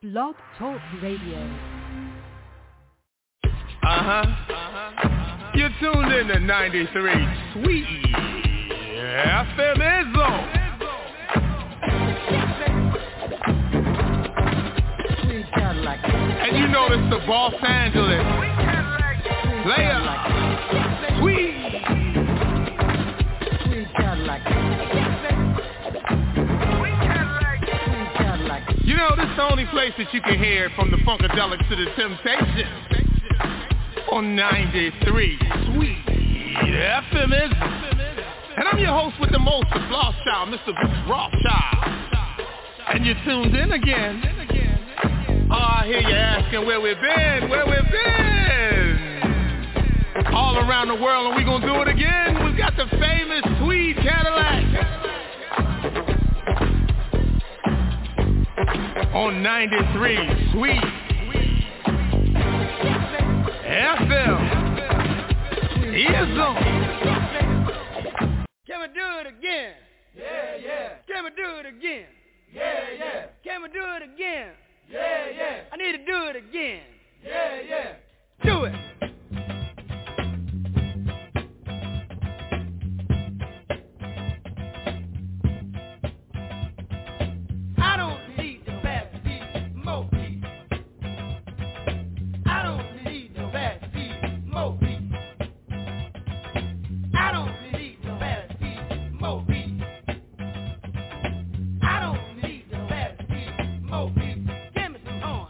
Blog Talk Radio. You're tuned in to 93 Sweet FM Zone. And you know this the Los Angeles player. Sweet. You know, this is the only place that you can hear from the Funkadelics to the Temptations. On 93 Sweet FM. And I'm your host with the most, the Rothschild, Mr. Rothschild. And you're tuned in again. I hear you asking where we've been. All around the world, and we're going to do it again. We've got the famous Tweed Cadillac. On 93 Sweet FM. Ism. Can we do it again? Yeah. Can we do it again? Yeah. Can we do it again? Yeah. I need to do it again. Yeah. Do it. I don't need the backseat more beat. I don't need the backseat more beat. I don't need the backseat more beat. I don't need the backseat more beat. Give me some horn.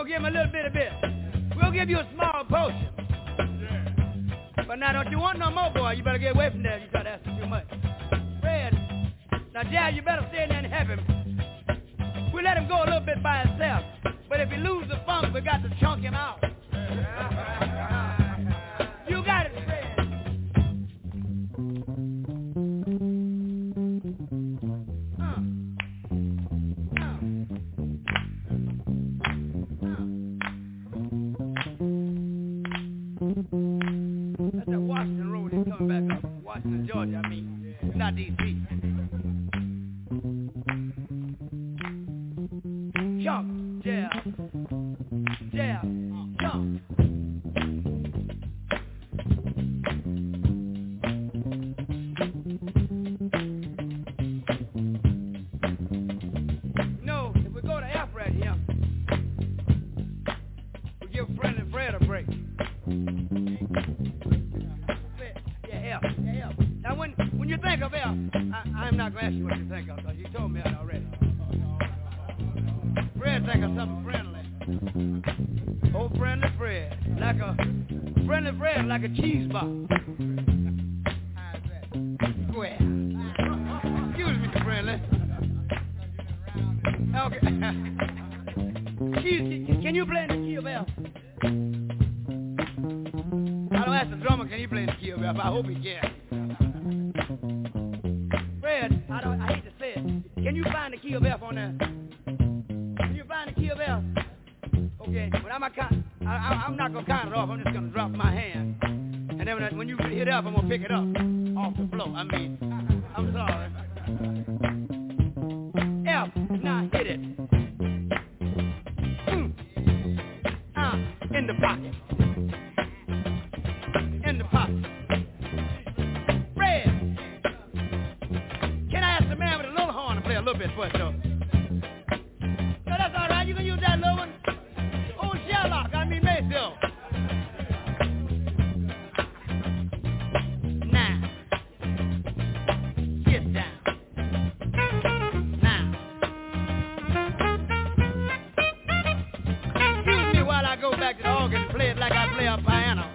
gonna give him a little bit of this. We'll give you a small portion. But now, don't you want no more, boy? You better get away from there. You start asking too much. Fred, now, Jazz, you better stay in there and help him. We let him go a little bit by himself. But if he loses the funk, we got to chunk him out. You got it, Fred. That's that Washington Road. He's coming back up. Washington, Georgia, I mean. Not D.C. Jump, jab, jab, jump. No, if we go to F right here, we give Friendly Fred a break. Yeah, F. Now, when you think of F, I'm not going to ask you what you think of, because you told me that already. Fred think of something friendly. Oh, Friendly Fred. Friendly Fred like a cheese bar. Square. Excuse me, Friendly. Okay. Can you play the key of F? I don't ask the drummer, can he play the key of F? I hope he can. Fred, I hate to say it. Can you find the key of F on there? Find the key of F. Okay, but I'm not gonna count it off. I'm just gonna drop my hand, and then when you hit F, I'm gonna pick it up off the floor. I mean, I'm sorry. F, now hit it. In the pocket. In the pocket. Fred, can I ask the man with the little horn to play a little bit for us, though? That's all right. You can use that little one. Old Sherlock. I mean Mayfield. Now, get down. Now, excuse me while I go back to the organ and play it like I play a piano.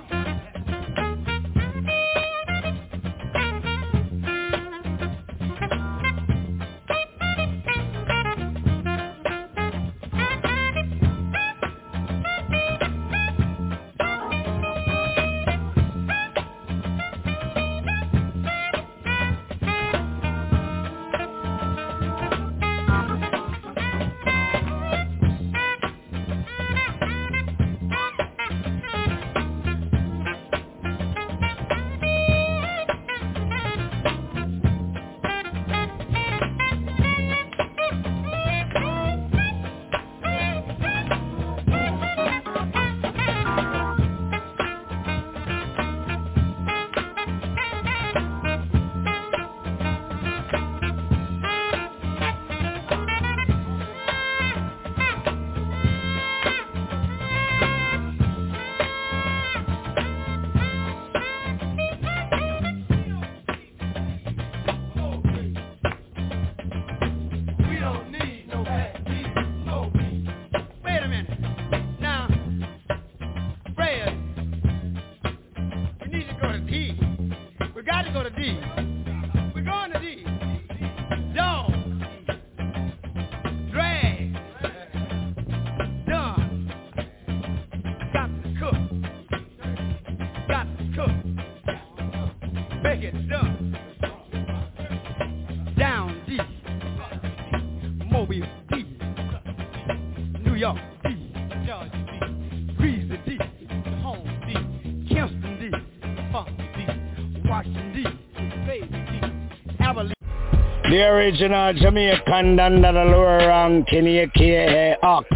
The original Jamaican down the lower ranking, aka Ox,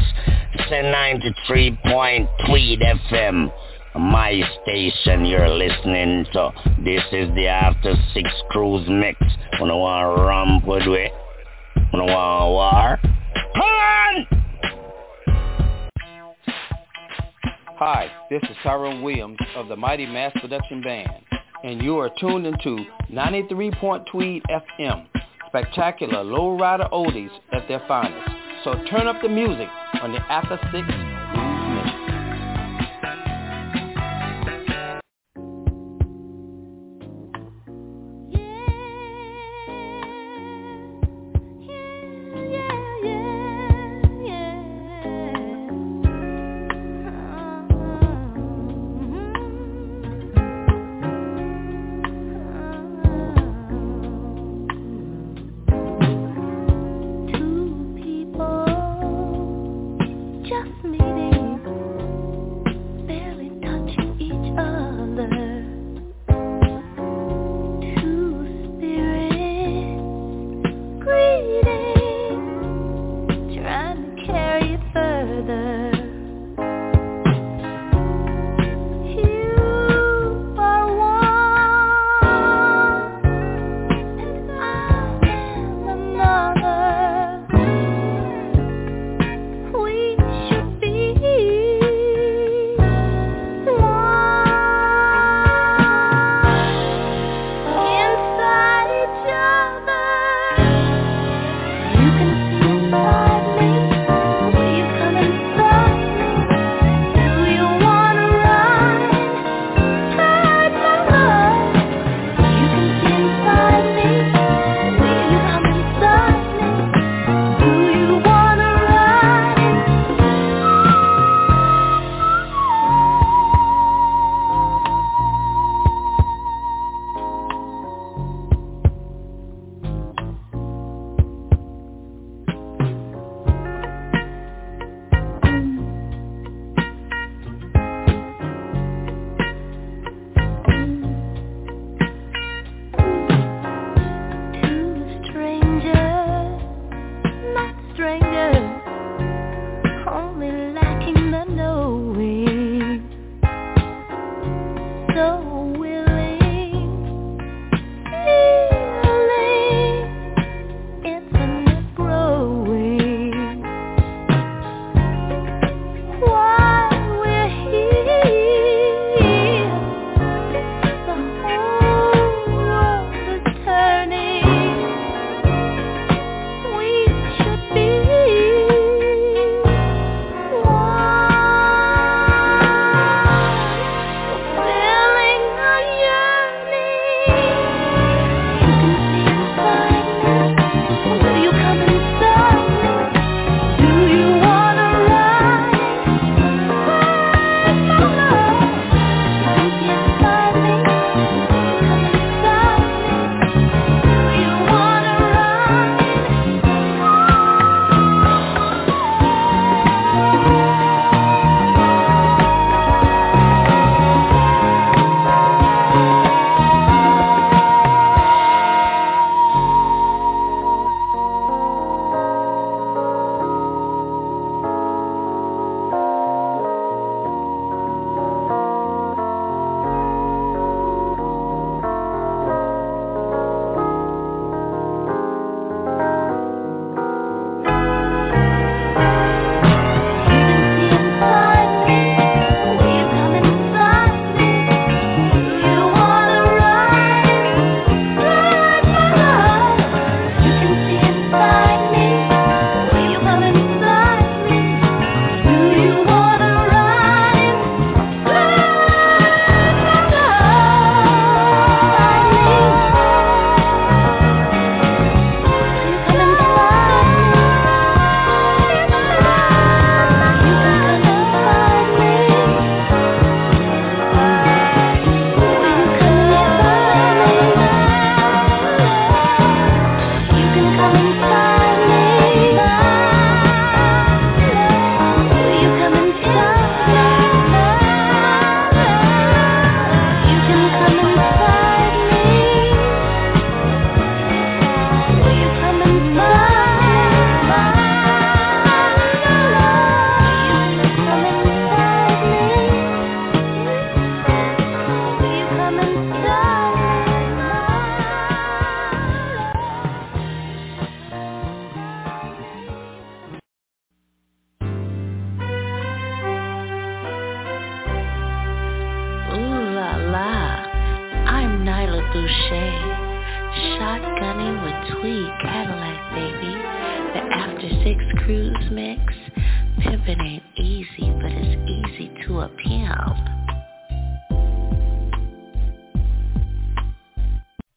93.3 FM. My station you're listening to. This is the After 6 Cruise Mix. Wanna want ramp with we? Wanna want war? Come on! Hi, this is Tyrone Williams of the Mighty Mass Production Band, and you are tuned into 93.3 FM. Spectacular low-rider oldies at their finest. So turn up the music on the After 6 just meeting you, barely touching each other. Two spirits greeting, trying to carry it further.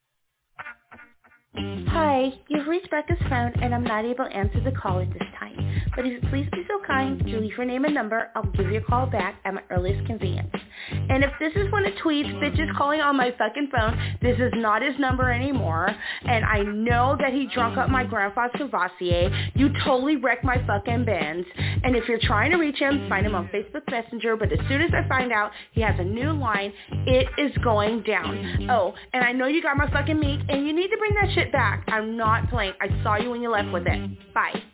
Hi, you've reached Breakfast Phone and I'm not able to answer the call at this time. but if you please be so kind to leave your name and number, I'll give you a call back at my earliest convenience. And if this is one of tweets, bitch is calling on my fucking phone, this is not his number anymore, and I know that he drunk up my grandpa's Cavassier. You totally wrecked my fucking Benz. And if you're trying to reach him, find him on Facebook Messenger, but as soon as I find out he has a new line, it is going down. Oh, and I know you got my fucking meat, and you need to bring that shit back. I'm not playing. I saw you when you left with it. Bye.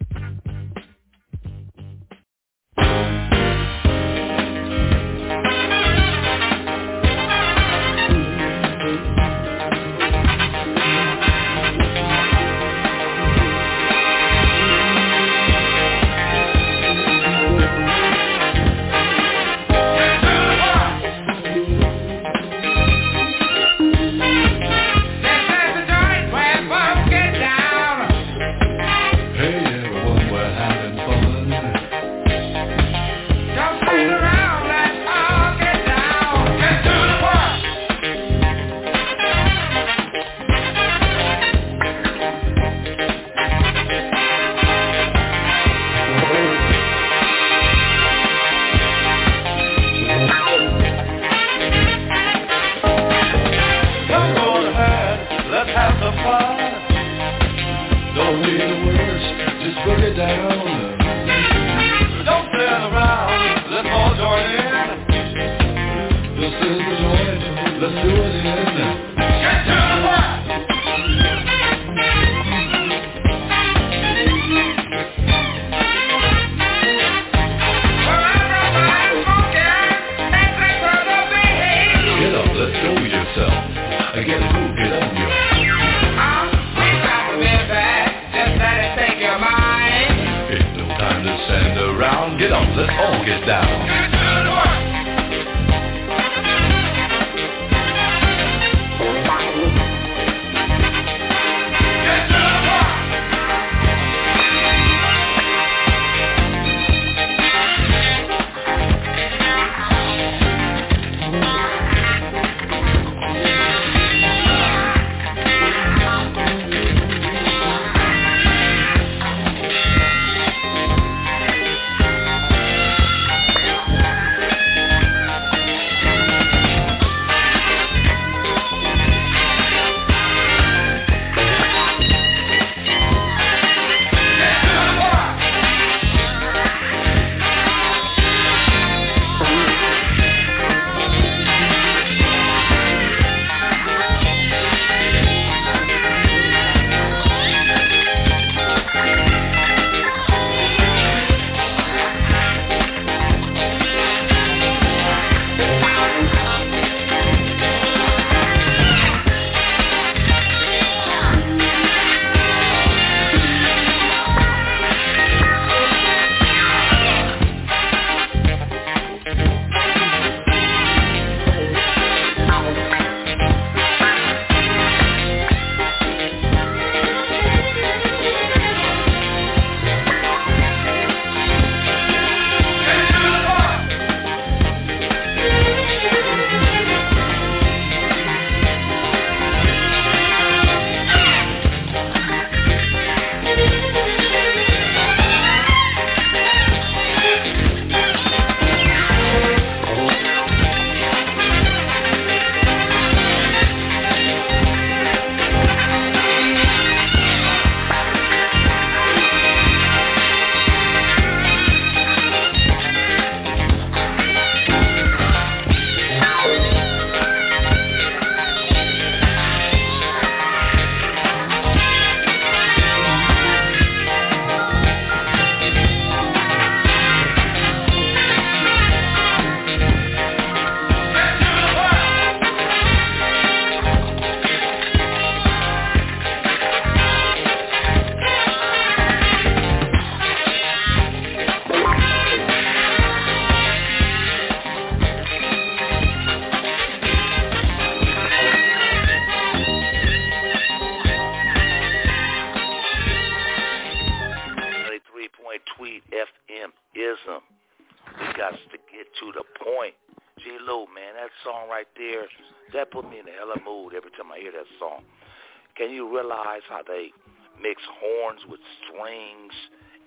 That put me in a hella mood every time I hear that song. Can you realize how they mix horns with strings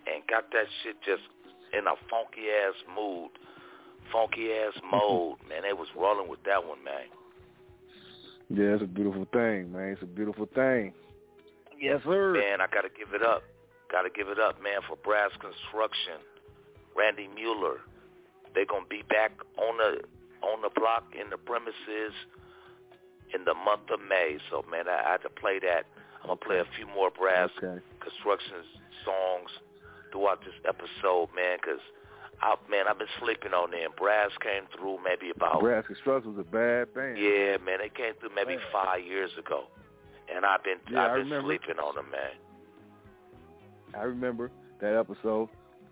and got that shit just in a funky-ass mood, funky-ass mode. Man, they was rolling with that one, man. Yeah, it's a beautiful thing, man. It's a beautiful thing. Yes, sir. Man, I got to give it up. Got to give it up, man, for Brass Construction, Randy Mueller. They're going to be back on the block in the premises in the month of May. So, man, I had to play that. I'm going to play a few more Brass Construction songs throughout this episode, man, because, I've been sleeping on them. Brass came through maybe about... Brass Construction was a bad band. Yeah, man, they came through maybe 5 years ago. And I've been sleeping on them, man. I remember that episode.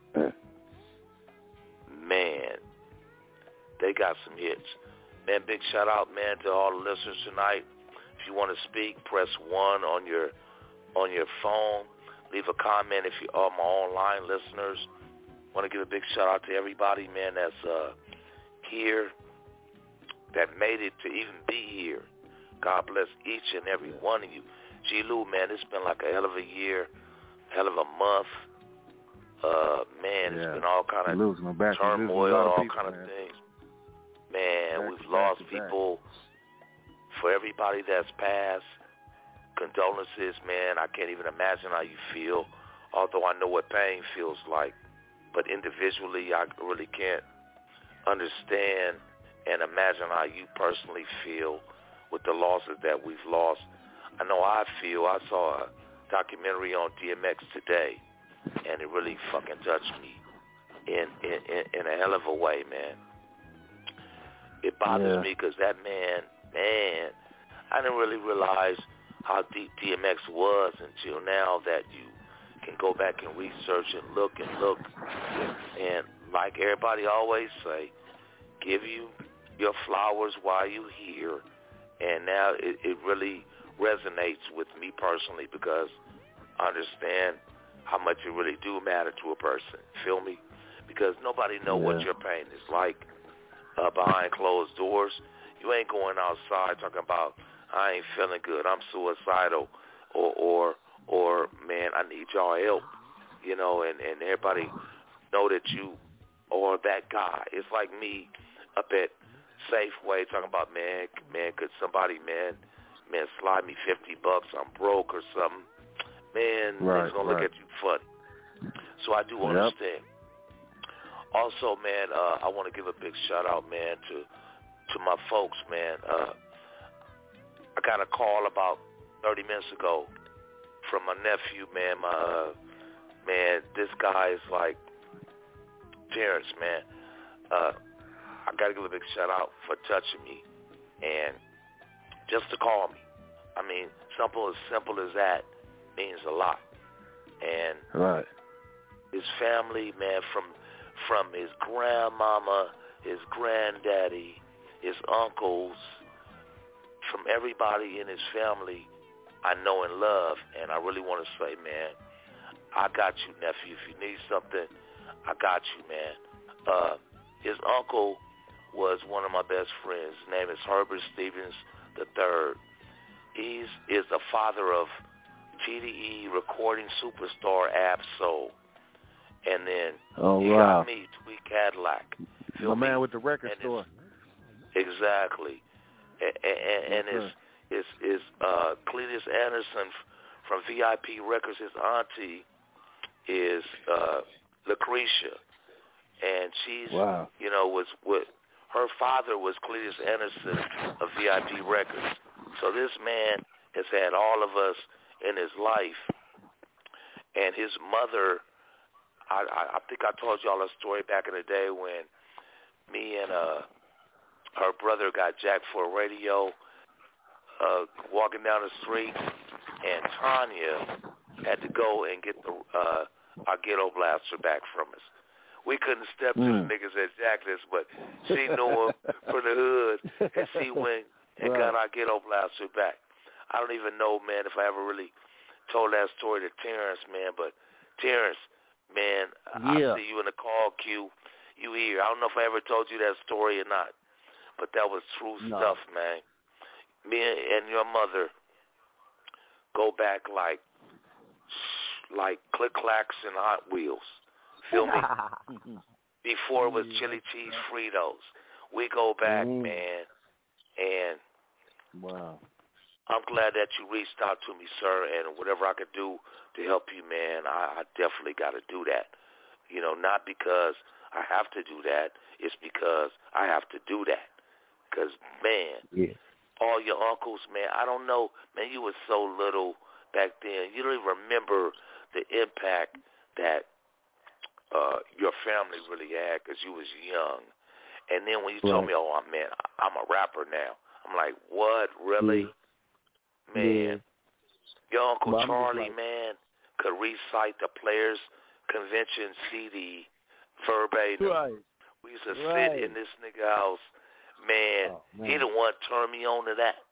Man, they got some hits. Man, big shout out, man, to all the listeners tonight. If you want to speak, press 1 on your phone. Leave a comment if you are my online listeners. Want to give a big shout out to everybody, man, that's here, that made it to even be here. God bless each and every one of you. G. Lou, man, it's been like a hell of a year, hell of a month. Man, it's been all kind of turmoil, all kind of things. Man, we've lost people. For everybody that's passed, condolences, man. I can't even imagine how you feel, although I know what pain feels like. But individually, I really can't understand and imagine how you personally feel with the losses that we've lost. I know I feel. I saw a documentary on DMX today, and it really fucking touched me in a hell of a way, man. It bothers me because that man, I didn't really realize how deep DMX was until now that you can go back and research and look. And like everybody always say, give you your flowers while you're here. And now it really resonates with me personally because I understand how much it really do matter to a person. Feel me? Because nobody know what your pain is like behind closed doors. You ain't going outside talking about, I ain't feeling good, I'm suicidal, or man, I need y'all help, you know, and everybody know that you are that guy. It's like me up at Safeway talking about, man, could somebody, man, slide me $50, I'm broke or something. Man, it's going to look at you funny. So I do understand. Also, man, I want to give a big shout out, man, to my folks, man. I got a call about 30 minutes ago from my nephew, man. Man, this guy is like Terrence, man. I got to give a big shout out for touching me and just to call me. I mean, simple as that means a lot. And his family, man, from his grandmama, his granddaddy, his uncles, from everybody in his family I know and love. And I really want to say, man, I got you, nephew. If you need something, I got you, man. His uncle was one of my best friends. His name is Herbert Stevens III. He is the father of TDE recording superstar Ab-Soul. And then he got me, Tweet Cadillac. My man with the record store. Exactly. And it's Cletus Anderson from VIP Records. His auntie is Lucretia. And she's, you know, was her father was Cletus Anderson of VIP Records. So this man has had all of us in his life. And his mother, I think I told y'all a story back in the day when me and her brother got jacked for a radio walking down the street, and Tanya had to go and get our ghetto blaster back from us. We couldn't step to the niggas that jacked us, but she knew him from the hood, and she went and got our ghetto blaster back. I don't even know, man, if I ever really told that story to Terrence, man, but Terrence, man, I see you in the call queue. You here. I don't know if I ever told you that story or not, but that was true stuff, man. Me and your mother go back like like Click Clacks and Hot Wheels. Feel me? Before it was chili cheese Fritos. We go back, man, and wow. I'm glad that you reached out to me, sir, and whatever I could do to help you, man, I definitely got to do that. You know, not because I have to do that. It's because I have to do that. Because, man, all your uncles, man, I don't know. Man, you were so little back then. You don't even remember the impact that your family really had because you was young. And then when you told me, oh, man, I'm a rapper now, I'm like, what, really? Man, your Uncle Charlie, man, could recite the Players Convention CD verbatim. Right. We used to sit in this nigga house. Man, he the one turned me on to that.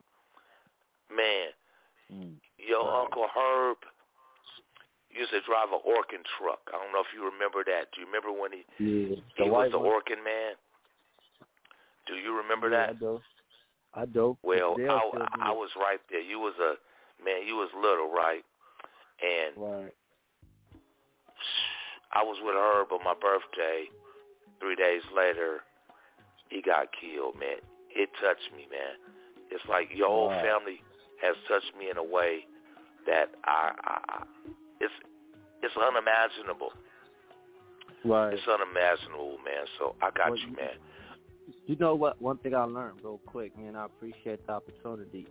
Man, your Uncle Herb used to drive an Orkin truck. I don't know if you remember that. Do you remember when he was the Orkin man? Do you remember that? I do. Well, I was right there. You was you was little, right? And I was with Herb on my birthday. 3 days later, he got killed, man. It touched me, man. It's like your whole family has touched me in a way that it's unimaginable. Right. It's unimaginable, man. So I got you, man. You know what? One thing I learned real quick, man, I appreciate the opportunity.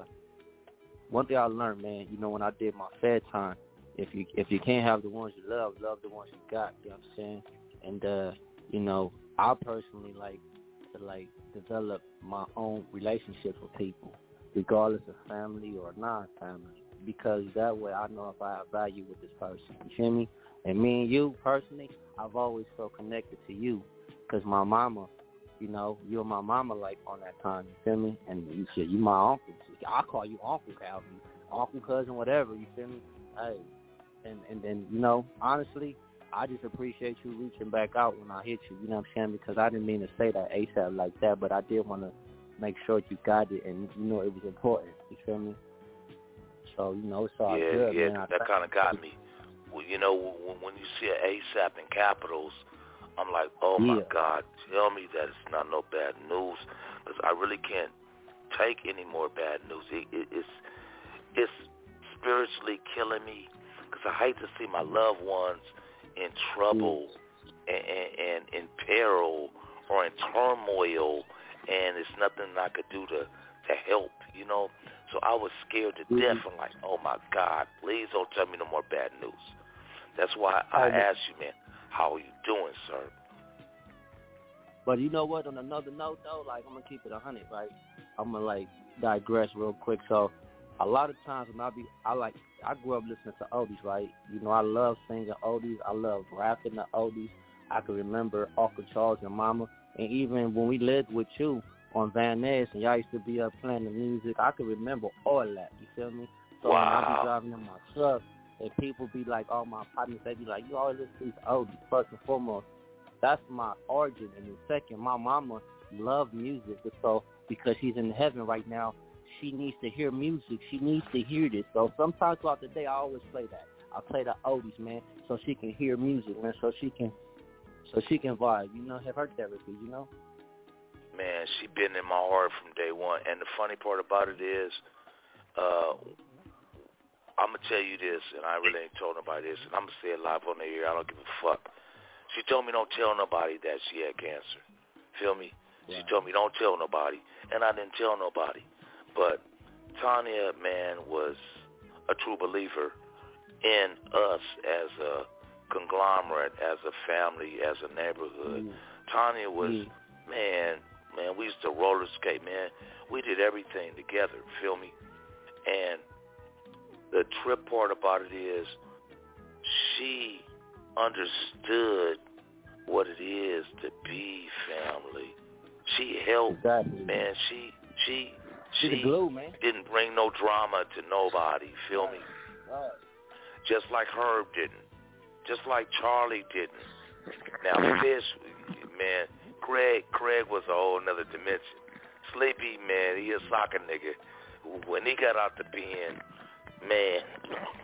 One thing I learned, man, you know, when I did my Fed time, if you can't have the ones you love the ones you got, you know what I'm saying? And, you know, I personally like to, develop my own relationships with people, regardless of family or non-family, because that way I know if I have value with this person, you feel me? And me and you, personally, I've always felt connected to you, because my mama, you know, you and my mama, like, on that time, you feel me? And you said, you my uncle. I call you Uncle Calvin, uncle, cousin, whatever, you feel me? Hey, and you know, honestly, I just appreciate you reaching back out when I hit you, you know what I'm saying? Because I didn't mean to say that ASAP like that, but I did want to make sure you got it, and, you know, it was important, you feel me? So, you know, it's all good, man. That kind of got me. Well, you know, when you see an ASAP in capitals, I'm like, oh, my God, tell me that it's not no bad news, because I really can't take any more bad news. It's spiritually killing me, because I hate to see my loved ones in trouble and in peril or in turmoil, and there's nothing I could do to help, you know. So I was scared to death. I'm like, oh, my God, please don't tell me no more bad news. That's why I asked you, man, how are you doing, sir? But you know what? On another note, though, like, I'm going to keep it 100, right? I'm going to, like, digress real quick. So a lot of times when I grew up listening to oldies, right? You know, I love singing oldies. I love rapping the oldies. I can remember Uncle Charles and Mama. And even when we lived with you on Van Ness and y'all used to be up playing the music, I can remember all that. You feel me? So when I be driving in my truck, and people be like, oh, my partners, they be like, you always listen to these oldies. First and foremost, that's my origin. And then second, my mama loved music. So because she's in heaven right now, she needs to hear music. She needs to hear this. So sometimes throughout the day, I always play that. I play the oldies, man, so she can hear music, man, so she can vibe. You know, have her therapy, you know? Man, she been in my heart from day one. And the funny part about it is, I'm going to tell you this, and I really ain't told nobody this, and I'm going to say it live on the air. I don't give a fuck. She told me don't tell nobody that she had cancer. Feel me? Yeah. She told me don't tell nobody, and I didn't tell nobody. But Tanya, man, was a true believer in us as a conglomerate, as a family, as a neighborhood. Tanya was, man, we used to roller skate, man. We did everything together, feel me? And the trip part about it is she understood what it is to be family. She helped, man. She the glue, man. Didn't bring no drama to nobody, feel me? Right. Just like Herb didn't. Just like Charlie didn't. Now, Fish, man, Craig was a whole nother dimension. Sleepy, man, he a soccer nigga. When he got out the pen, man,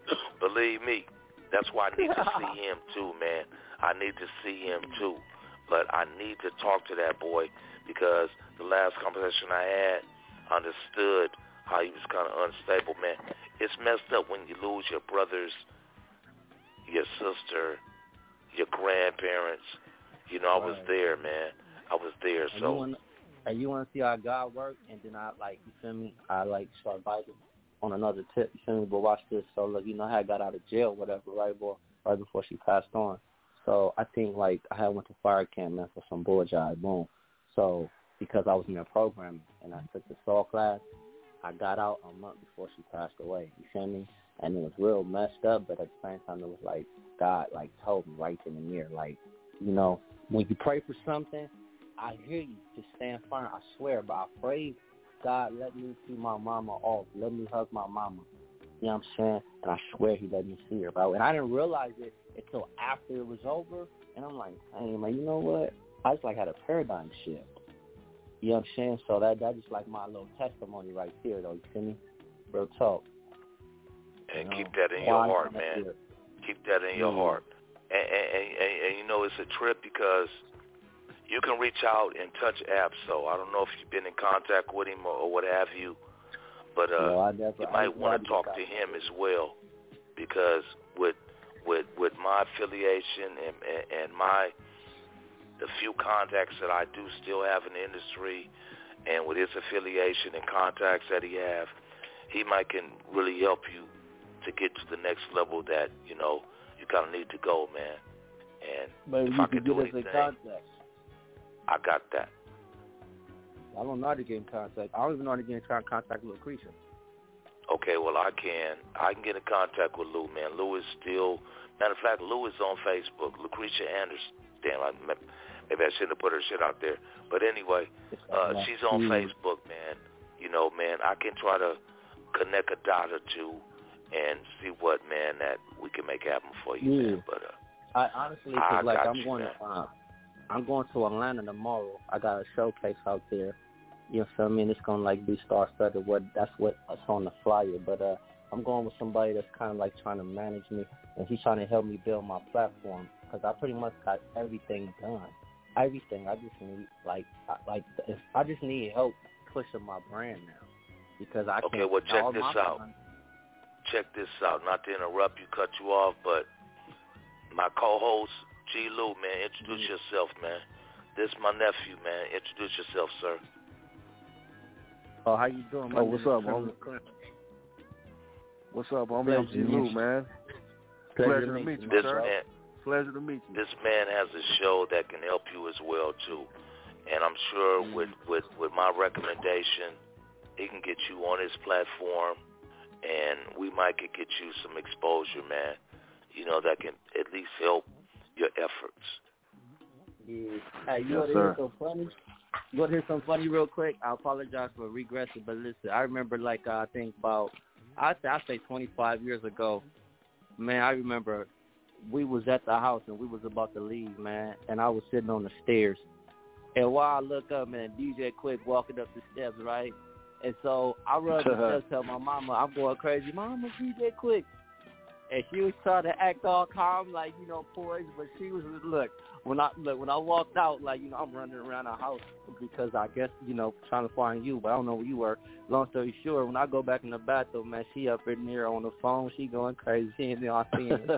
Believe me, that's why I need to see him too, man. I need to see him too. But I need to talk to that boy because the last conversation I had, I understood how he was kind of unstable, man. It's messed up when you lose your brothers, your sister, your grandparents. You know, I was there, man. I was there. And you want to see how God worked, and then I, like, you feel me, I, like, start biting on another tip, you feel me, but watch this. So, look, you know how I got out of jail, whatever, right, boy, right before she passed on. So I think, like, I had went to fire camp, man, for some bull jive, boom. So because I was in their program and I took the soul class, I got out a month before she passed away, you feel me? And it was real messed up, but at the same time, it was like God, like, told me right in the mirror, like, you know, when you pray for something, I hear you. Just stand firm. I swear, but I prayed, God, let me see my mama off. Let me hug my mama. You know what I'm saying? And I swear he let me see her, bro. And I didn't realize it until after it was over. And I'm like, hey, man, you know what? I just, like, had a paradigm shift. You know what I'm saying? So that just, like, my little testimony right there, though. You feel me? Real talk. And keep that in your heart, man. Keep that in your heart. And you know, it's a trip because you can reach out and touch Ab-Soul. I don't know if you've been in contact with him or what have you, but you might want to talk to him as well because with my affiliation and the few contacts that I do still have in the industry and with his affiliation and contacts that he have, he might can really help you to get to the next level that, you know, you kind of need to go, man. And but if I can do anything, I got that. I don't know how to get in contact. I don't even know how to get in contact with Lucretia. Okay, well, I can get in contact with Lou, man. Lou is still, matter of fact, Lou is on Facebook. Lucretia Anderson. Damn, maybe I shouldn't have put her shit out there. But anyway, she's on Facebook, man. You know, man, I can try to connect a dot or two and see what, man, that we can make happen for you, man. But I honestly, cause like I'm going to Atlanta tomorrow. I got a showcase out there. You know what I mean? It's gonna like be star-studded. That's what's on the flyer. But I'm going with somebody that's kind of like trying to manage me, and he's trying to help me build my platform because I pretty much got everything done. Everything. I just need I just need help pushing my brand now because I can't. Okay, well check this out. Check this out. Not to interrupt you, cut you off, but my co-host G. Lou, man, introduce yourself, man. This is my nephew, man. Introduce yourself, sir. Oh, how you doing? Oh, what's up, homie? What's up, homie? I'm G. Lou, man. Pleasure to meet you, sir. Pleasure to meet you. This man has a show that can help you as well, too. And I'm sure with my recommendation, he can get you on his platform, and we might could get you some exposure, man. You know, that can at least help your efforts. Yeah. Hey, you want to hear something funny? You want to hear something funny real quick? I apologize for regressing, but listen, I remember like I think about, I say 25 years ago, man, I remember we was at the house and we was about to leave, man, and I was sitting on the stairs. And while I look up, man, DJ Quick walking up the steps, right? And so I run up the steps, tell my mama, I'm going crazy. Mama, DJ Quick. And she was trying to act all calm, like, you know, poised, but she was, when I walked out, like, you know, I'm running around the house because I guess, you know, trying to find you, but I don't know where you were. Long story short, when I go back in the bathroom, man, she up in there on the phone, she going crazy, she ain't know I seen it.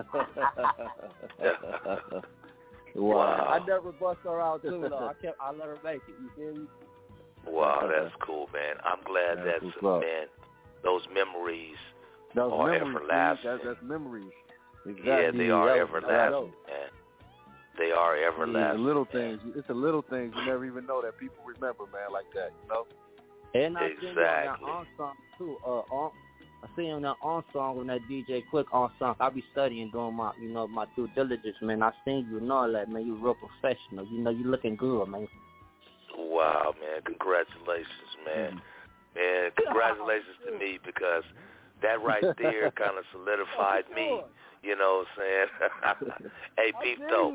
Wow. I never bust her out too, though. I let her make it, you feel me? Wow, that's cool, man. I'm glad man, those memories are everlasting. That's memories. Exactly. Yeah, they are everlasting, man. They are everlasting. Yeah, the little things. It's the little things you never even know that people remember, man, like that, you know? And I sing on that on-song, too. I sing on that on-song on that DJ Quick on-song. I be studying, doing my, you know, my due diligence, man. I sing you and all that, man. You real professional. You know, you looking good, man. Wow, man. Congratulations, man. Man, congratulations to me because that right there kind of solidified me. You know what I'm saying? Hey, Peep, though.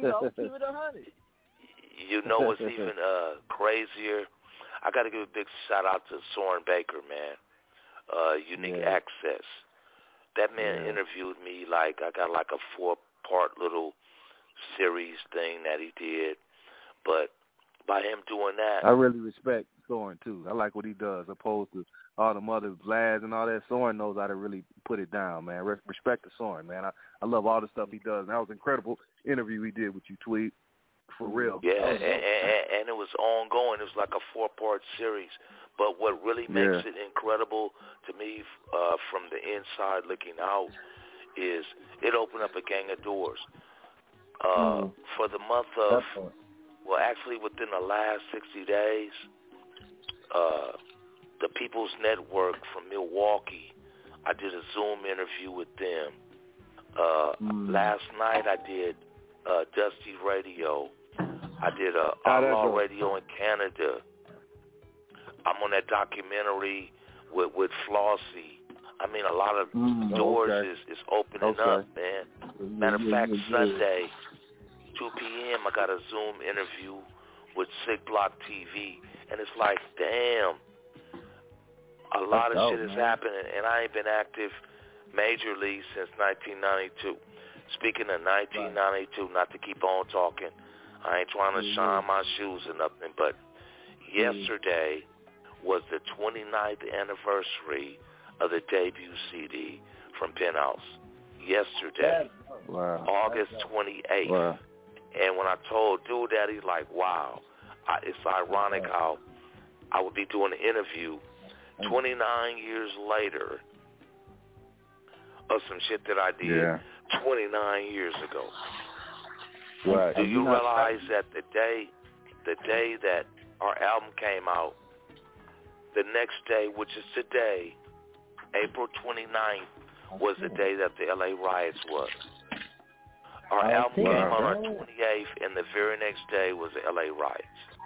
You know what's even crazier? I got to give a big shout out to Soren Baker, man. Unique Access. that man interviewed me like I got like a 4-part little series thing that he did. But by him doing that, I really respect Soren too. I like what he does, opposed to all them other Vlads and all that. Soren knows how to really put it down, man. Respect to Soren, man. I love all the stuff he does. And that was an incredible interview he did with you, Tweet. For real. Yeah, and it was ongoing. It was like a 4-part series. But what really makes it incredible to me from the inside looking out is it opened up a gang of doors. For the month of, well, actually within the last 60 days, the People's Network from Milwaukee, I did a Zoom interview with them. Last night I did Dusty Radio. I did Outlaw Radio in Canada. I'm on that documentary with Flossie. I mean, a lot of doors is opening up, man. Matter of fact, Sunday, 2 p.m., I got a Zoom interview with Sick Block TV. And it's like, damn, a lot of shit is happening. And I ain't been active majorly since 1992. Speaking of 1992, not to keep on talking, I ain't trying to shine my shoes or nothing, but yesterday was the 29th anniversary of the debut CD from Penthouse. Yesterday, August 28th. Wow. And when I told Dude that, he's like, wow. It's ironic how I would be doing an interview 29 years later of some shit that I did 29 years ago. Right. Do you realize that the day that our album came out, the next day, which is today, April 29th, was the day that the LA riots was. Our album came out on the 28th, and the very next day was the LA riots.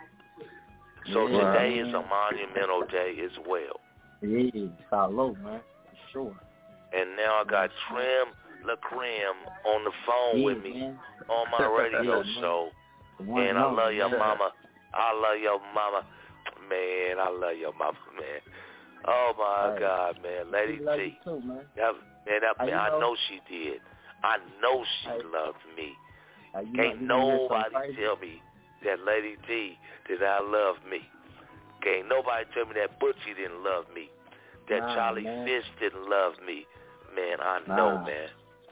So today is a monumental day as well. It is. Follow, man. For sure. And now I got Trim LaCreme on the phone with me on my radio show. And I love your mama. I love your mama. Man, I love your mama, man. Oh, my God, man. Lady T. Too, man. I know she did. I know she loved me. Can't nobody tell me that Lady T did not love me. Can't nobody tell me that Butchie didn't love me. That Charlie Fish didn't love me. Man, I know, man.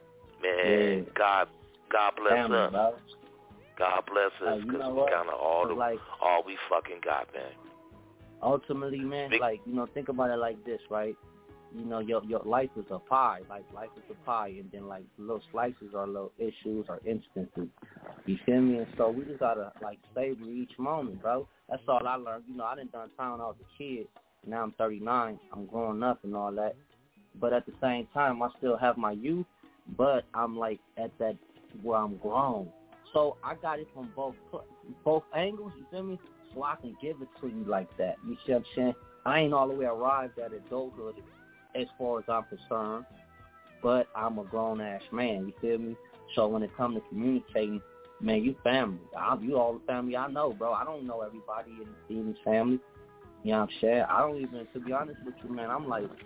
Man, God bless us. Bro. God bless us, because we kind of all we fucking got, man. Ultimately, man, think about it like this, right? Your life is a pie. Like, life is a pie, and then, little slices are little issues or instances. You feel me? And so we just got to, savor each moment, bro. That's all I learned. I done time when I was a kid. Now I'm 39. I'm growing up and all that. But at the same time, I still have my youth, but I'm, at that where I'm grown. So I got it from both angles, you feel me? So I can give it to you like that. You see what I'm saying? I ain't all the way arrived at adulthood as far as I'm concerned, but I'm a grown-ass man, you feel me? So when it comes to communicating, man, you family. You all the family I know, bro. I don't know everybody in Stevens family. You know what I'm saying? I don't even, to be honest with you, man, I'm like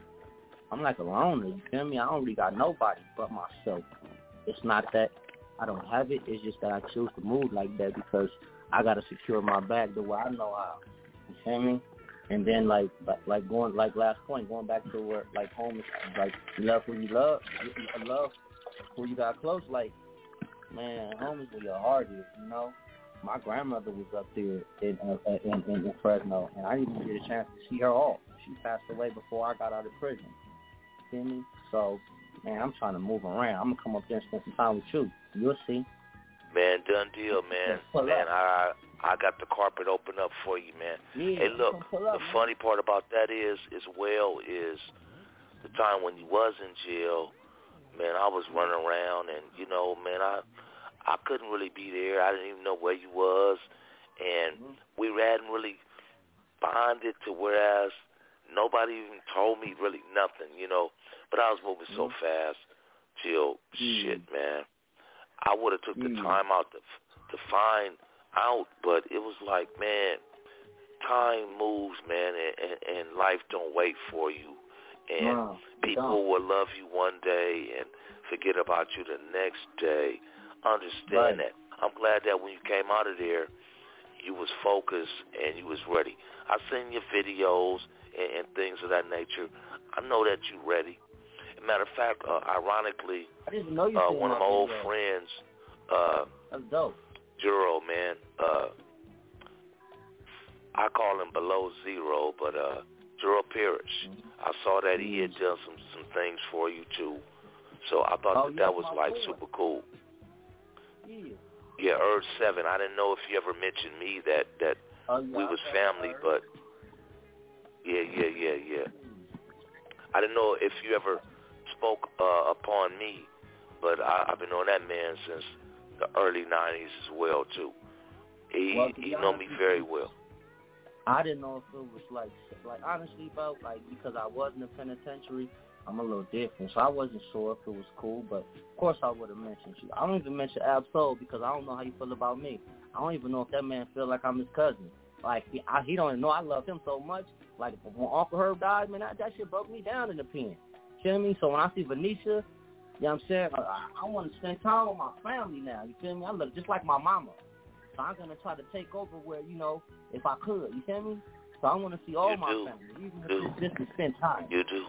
a loner, you feel me? I don't really got nobody but myself. It's not that I don't have it. It's just that I choose to move like that because I got to secure my bag the way I know how. You feel me? And then, last point, going back to where, home is, you love who you love, you love who you got close, man, home is where your heart is, My grandmother was up there in Fresno, and I didn't even get a chance to see her off. She passed away before I got out of prison. You feel me? So, man, I'm trying to move around. I'm going to come up there and spend some time with you. You'll see. Man, done deal, man. Man, I got the carpet open up for you, man. Yeah, hey, look, the funny part about that is the time when you was in jail, man, I was running around and, man, I couldn't really be there. I didn't even know where you was. And we hadn't really bonded to whereas nobody even told me really nothing, But I was moving so fast till, shit, man. I would have took the time out to find out, but it was like, man, time moves, man, and life don't wait for you. And people will love you one day and forget about you the next day. Understand that. I'm glad that when you came out of there, you was focused and you was ready. I seen your videos and things of that nature. I know that you ready. As a matter of fact, ironically, I didn't know you one of my old friends, that's dope. Juro, man, I call him Below Zero, but Juro Parrish, I saw that he had done some things for you too. So I thought that was like super cool. Yeah, Urge 7. I didn't know if you ever mentioned me that we was family, but yeah. I didn't know if you ever spoke upon me, but I've been on that man since the early 90s as well too. He know me very well. I didn't know if it was like honestly, bro, like because I was in the penitentiary, I'm a little different, so I wasn't sure if it was cool, but of course I would have mentioned you. I don't even mention Ab-Soul because I don't know how you feel about me. I don't even know if that man feel like I'm his cousin. Like, he don't even know I love him so much. Like, when Uncle Herb died, man, that shit broke me down in the pen. You feel me? So when I see Venetia, you know what I'm saying, I want to spend time with my family now. You feel me? I look just like my mama. So I'm going to try to take over where, you know, if I could. You feel me? So I want to see all my family, even if it's just to spend time. You do.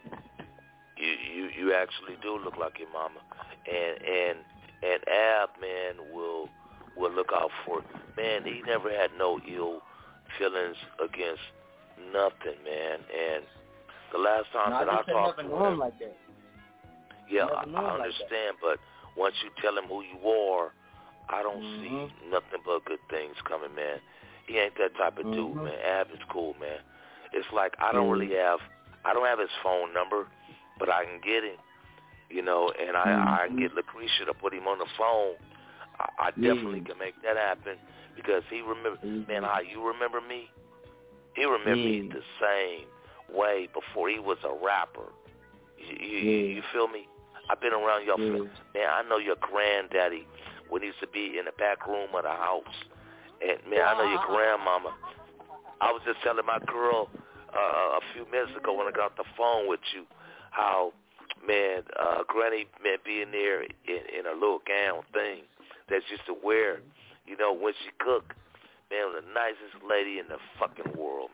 You actually do look like your mama, and Ab, man, will look out for it. Man, he never had no ill feelings against nothing, man. And the last time that I talked to him, like that. Yeah, I understand, but once you tell him who you are, I don't see nothing but good things coming, man. He ain't that type of dude, man. Ab is cool, man. It's like I don't have his phone number, but I can get him, you know, and I can get Lucretia to put him on the phone. I definitely can make that happen because he remember, man, how you remember me? He remember me the same way before he was a rapper. You feel me? I've been around y'all. Man, I know your granddaddy when he used to be in the back room of the house. And, man, I know your grandmama. I was just telling my girl a few minutes ago when I got the phone with you how, man, Granny, man, being there in a little gown thing that she used to wear, you know, when she cooked, man, the nicest lady in the fucking world,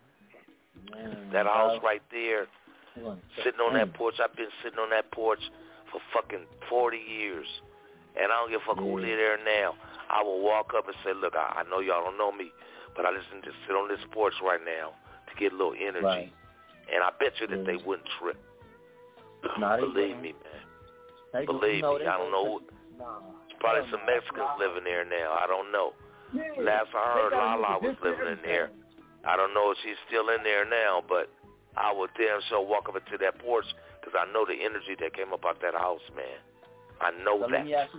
man. That house right there, sitting on that porch, I've been sitting on that porch for fucking 40 years, and I don't give a fuck who live there now. I will walk up and say, look, I know y'all don't know me, but I just need to sit on this porch right now to get a little energy, and I bet you that they wouldn't trip. Believe me, man. Believe me, I don't know. Probably some Mexicans living there now. I don't know. Last I heard, Lala was living in there. I don't know if she's still in there now, but I would damn sure walk up into that porch because I know the energy that came up out that house, man. I know that. Let me ask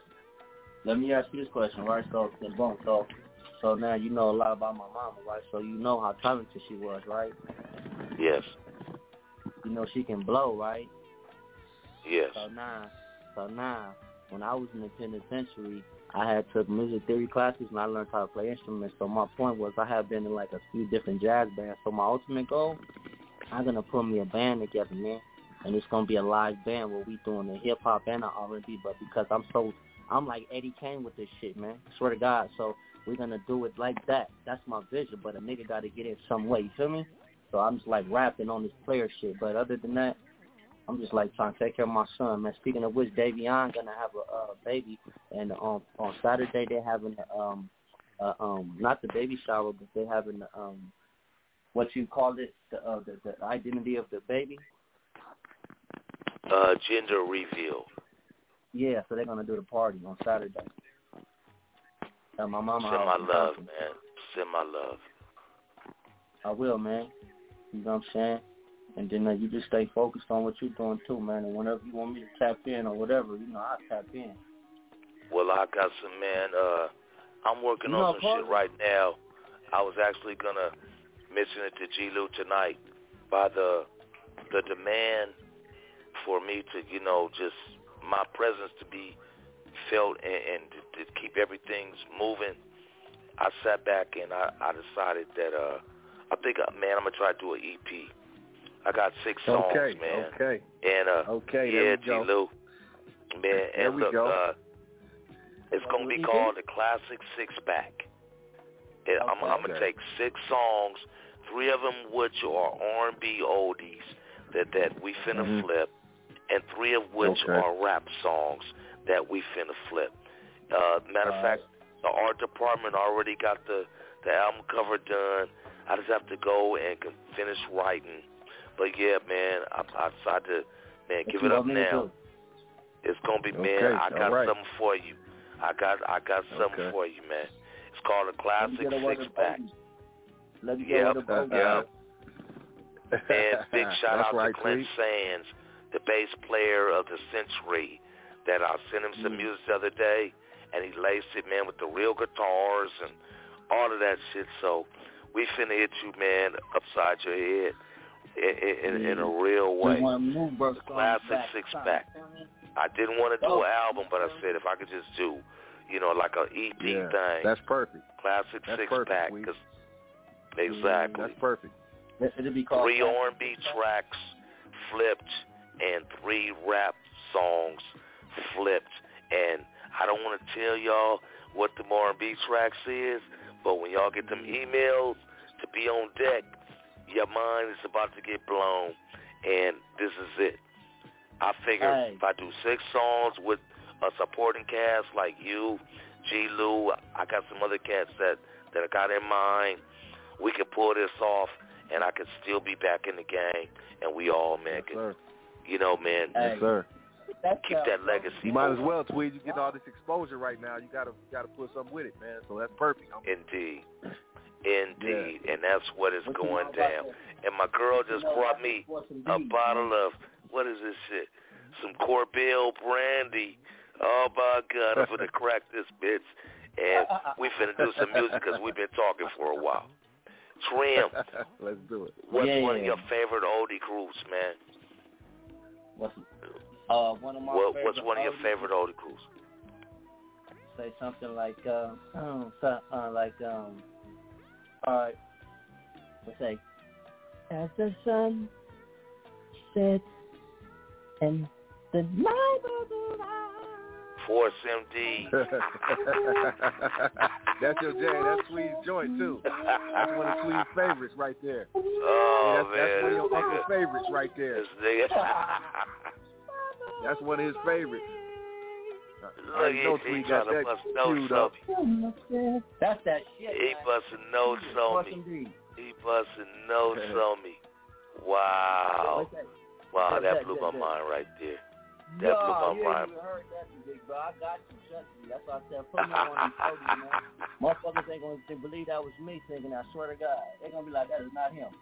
you this question, right? So now you know a lot about my mama, right? So you know how talented she was, right? Yes. You know she can blow, right? Yes. So now, when I was in the penitentiary, I had took music theory classes and I learned how to play instruments. So my point was I have been in like a few different jazz bands. So my ultimate goal, I'm gonna put me a band together, man, and it's gonna be a live band where we doing the hip hop and the R&B. But because I'm like Eddie Kane with this shit, man. I swear to God. So we're gonna do it like that. That's my vision. But a nigga gotta get in some way. You feel me? So I'm just like rapping on this player shit. But other than that, I'm just like trying to take care of my son, man. Speaking of which, Davion gonna have a baby, and on Saturday they're having not the baby shower, but they're having what you call it, the identity of the baby. Gender reveal. Yeah, so they're gonna do the party on Saturday. My mama. Send my love, man. Send my love. I will, man. You know what I'm saying? And then you just stay focused on what you're doing too, man. And whenever you want me to tap in or whatever, you know, I'll tap in. Well, I got some, man. I'm working on some shit right now. I was actually going to mention it to G-Lou tonight by the demand for me to, you know, just my presence to be felt and to keep everything moving. I sat back and I decided that I think, man, I'm going to try to do an EP. I got 6 songs, man. Okay. And yeah, G. Lou. Man, and look, it's gonna be called the Classic 6-Pack. I'm gonna take 6 songs, 3 of them which are R&B oldies that we finna flip, and 3 of which are rap songs that we finna flip. Matter of fact, the art department already got the album cover done. I just have to go and finish writing. But yeah, man, I decided to, man, give it up now. It's gonna be, man. I got something for you. I got something for you, man. It's called a Classic 6-Pack. Yep. And big shout out to Clint Sands, the bass player of the century. That I sent him some music the other day, and he laced it, man, with the real guitars and all of that shit. So we finna hit you, man, upside your head in a real way. Classic 6-Pack. I didn't want to do an album, but I said if I could just do, like an EP thing. That's perfect. Classic 6-Pack. Exactly. That's perfect. It'll be called 3 R&B tracks flipped and 3 rap songs flipped. And I don't want to tell y'all what the R&B tracks is, but when y'all get them emails to be on deck, your mind is about to get blown. And this is it. I figure if I do 6 songs with a supporting cast like you, G. Lou, I got some other cats that I got in mind, we can pull this off, and I can still be back in the game, and we all, man, can, man, yes, sir. Keep that legacy. You might as well, Tweed. You get all this exposure right now. You gotta put something with it, man. So that's perfect. Indeed. And that's what is going down. And my girl just brought me a bottle of, what is this shit? Some Corbel brandy. Oh, my God, I'm going to crack this bitch. And we finna do some music because we've been talking for a while. Trim. Let's do it. What's one of your favorite oldie groups, man? What's one of my what's one of your favorite oldie groups? Say something like, all right, let's say, as the sun sets and the night goes on. Force MD. That's your jam. That's Tweed's joint, too. That's one of Tweed's favorites right there. Oh, man. That's one of your uncle's favorites right there. That's one of his favorites. Look, he trying to bust notes on me. That's that shit. He busting notes on me. He busting notes on me. Wow. Wow, that blew my mind right there. That blew my mind. You heard that, big bro. I got you, trust me. That's why I said put me on these photos, man. Motherfuckers ain't going to believe that was me singing. I swear to God. They're going to be like, that is not him.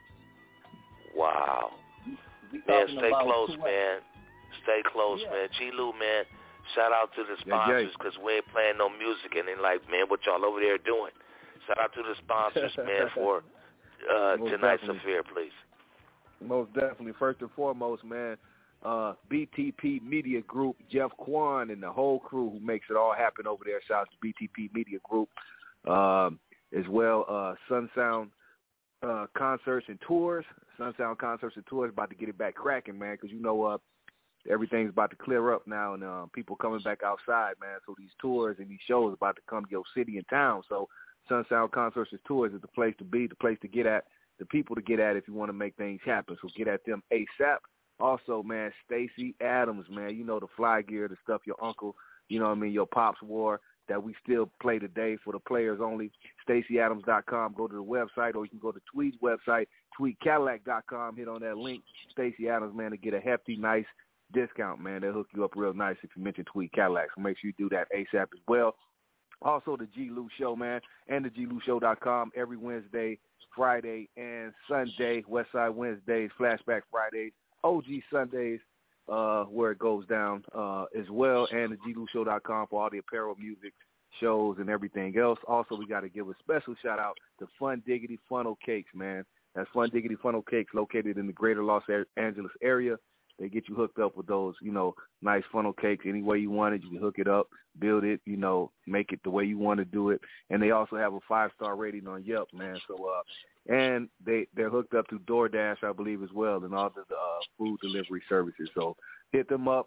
Wow. Man, stay close, man. Stay close, man. G. Lou, man. Shout out to the sponsors because we ain't playing no music and they like, man, what y'all over there doing? Shout out to the sponsors, man, for tonight's affair, please. Most definitely. First and foremost, man, BTP Media Group, Jeff Kwan and the whole crew who makes it all happen over there. Shout out to BTP Media Group. As well, Sunsound Concerts and Tours. Sunsound Concerts and Tours about to get it back cracking, man, because everything's about to clear up now, and people coming back outside, man. So these tours and these shows about to come to your city and town. So Sunsound Concerts and Tours is the place to be, the place to get at, the people to get at if you want to make things happen. So get at them ASAP. Also, man, Stacey Adams, man, the fly gear, the stuff your uncle, your pops wore that we still play today for the players only. StaceyAdams.com. Go to the website, or you can go to Tweed's website, TweedCadillac.com. Hit on that link, Stacey Adams, man, to get a hefty, nice discount, man. They'll hook you up real nice if you mention Tweed Cadillac. So make sure you do that ASAP as well. Also, the G. Lou Show, man, and the GLouShow.com every Wednesday, Friday, and Sunday. Westside Wednesdays, Flashback Fridays, OG Sundays, where it goes down as well, and the GLouShow.com for all the apparel, music, shows, and everything else. Also, we got to give a special shout-out to Fun Diggity Funnel Cakes, man. That's Fun Diggity Funnel Cakes located in the greater Los Angeles area. They get you hooked up with those, nice funnel cakes any way you want it. You can hook it up, build it, make it the way you want to do it. And they also have a 5-star rating on Yelp, man. So, and they're hooked up to DoorDash, I believe, as well, and all the food delivery services. So hit them up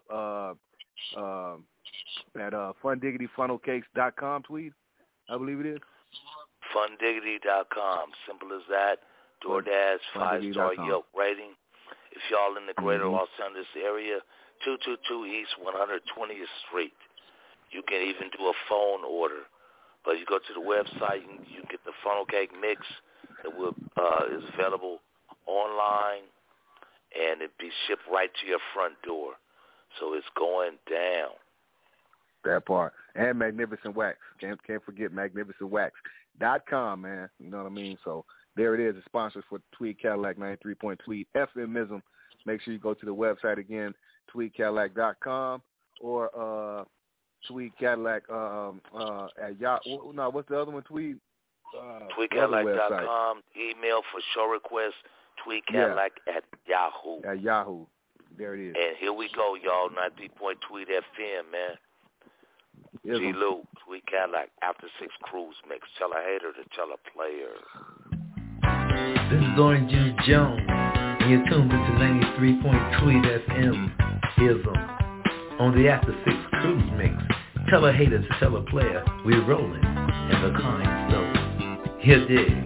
at fundiggityfunnelcakes.com, Tweed, I believe it is. Fundiggity.com, simple as that. DoorDash, 5-star Yelp rating. If y'all in the greater Los Angeles area, 222 East 120th Street. You can even do a phone order. But you go to the website, you get the funnel cake mix that is available online, and it be shipped right to your front door. So it's going down. That part. And Magnificent Wax. Can't forget MagnificentWax.com, man. You know what I mean? So there it is. It's sponsors for Tweed Cadillac 93.Tweed FMism. Make sure you go to the website again, tweedcadillac.com or Tweed Cadillac at Yahoo. No, what's the other one, Tweed? TweedCadillac.com. Email for show requests, tweedcadillac at Yahoo. At Yahoo. There it is. And here we go, y'all. 93.Tweed FM, man. G. Lou, Tweed Cadillac, After 6 Cruise Mix. Tell a hater to tell a player. This is Orange Juice Jones, and you're tuned into 93.Tweed FM Ism on the After 6 Cruise Mix. Tell a hater to tell a player. We're rolling in the kind flow. Here dig.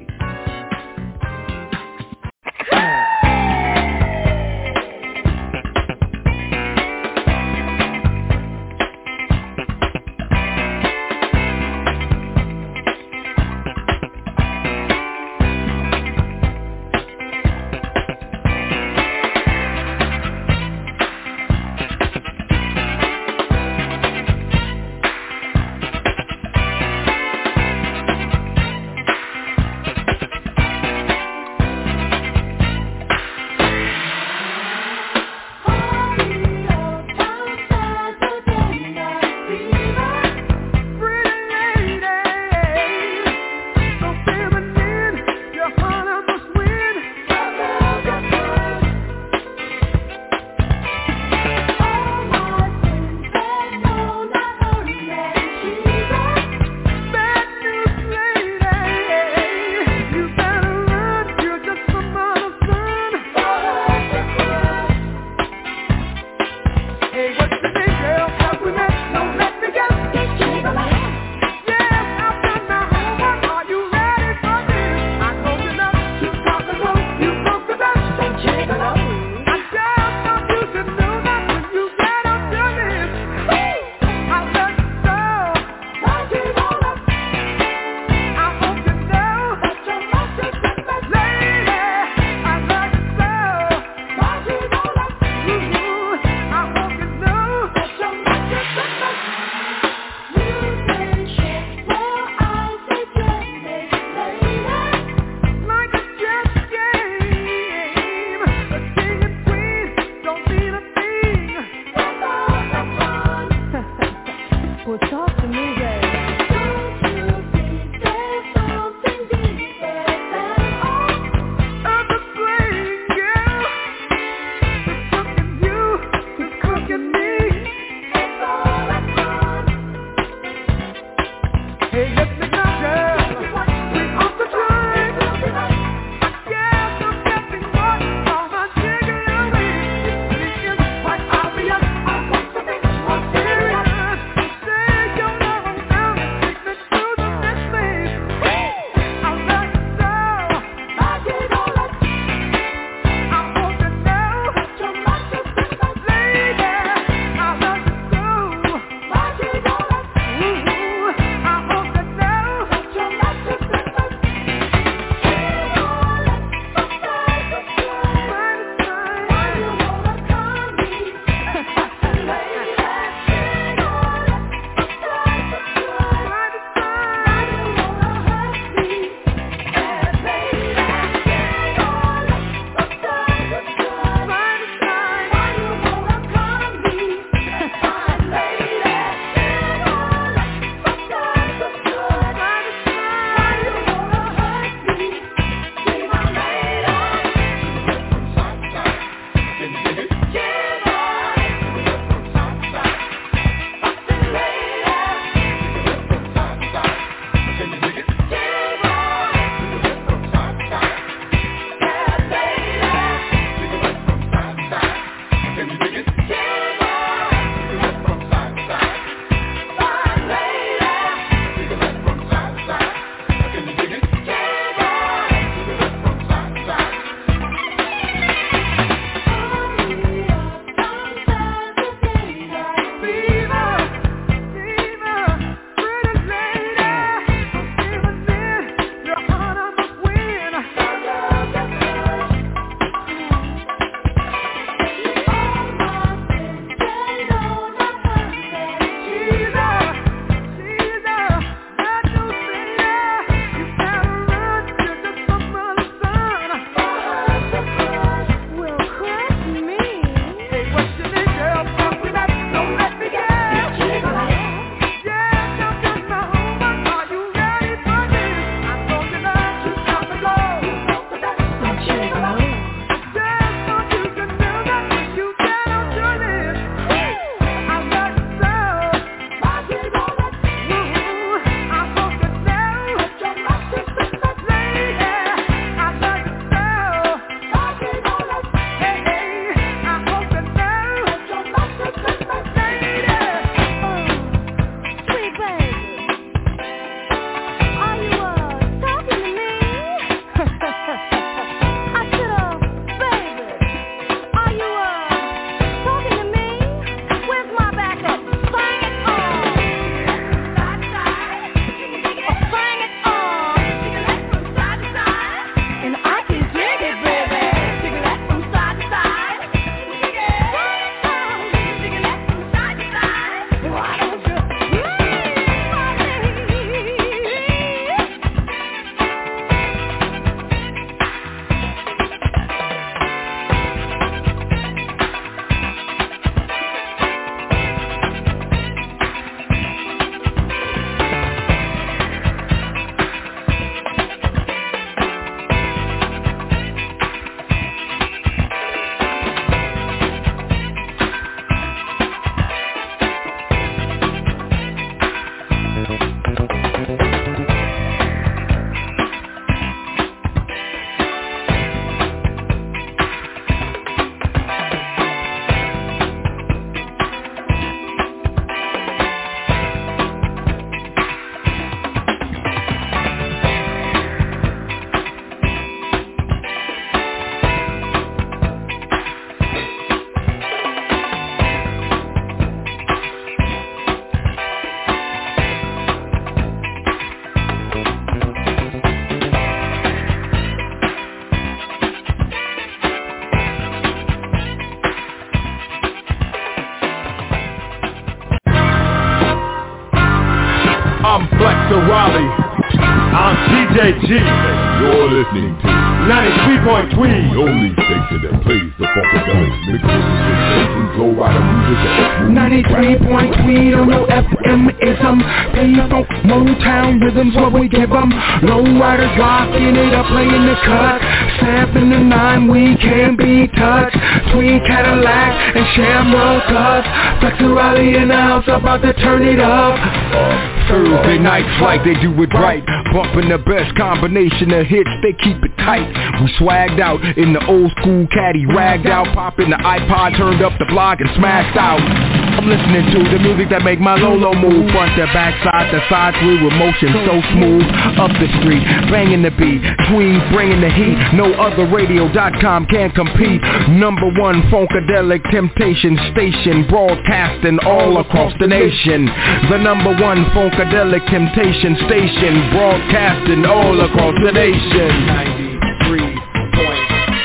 You're listening to 93.3, the only station that plays the Funkadelic mixes and low rider music. 93.3 on your FM-ism. Play your funk, Motown rhythms, what we give them. Low riders rocking it up, playing the cut. 7 to 9, we can't be touched. Twin Cadillac and Shamrock us. Flexer Raleigh in the house, about to turn it up. Thursday night flight, they do it right. Bumping the best combination of hits, they keep it tight. We swagged out in the old school caddy, ragged out, popping the iPod, turned up the block and smashed out. I'm listening to the music that make my Lolo move. Front to back, side to side, through with motion so smooth. Up the street, banging the beat, Tweed bringing the heat. No other radio.com can compete. Number one Funkadelic Temptation station, broadcasting all across the nation. The number one Funkadelic Temptation station, broadcasting all across the nation. 93.3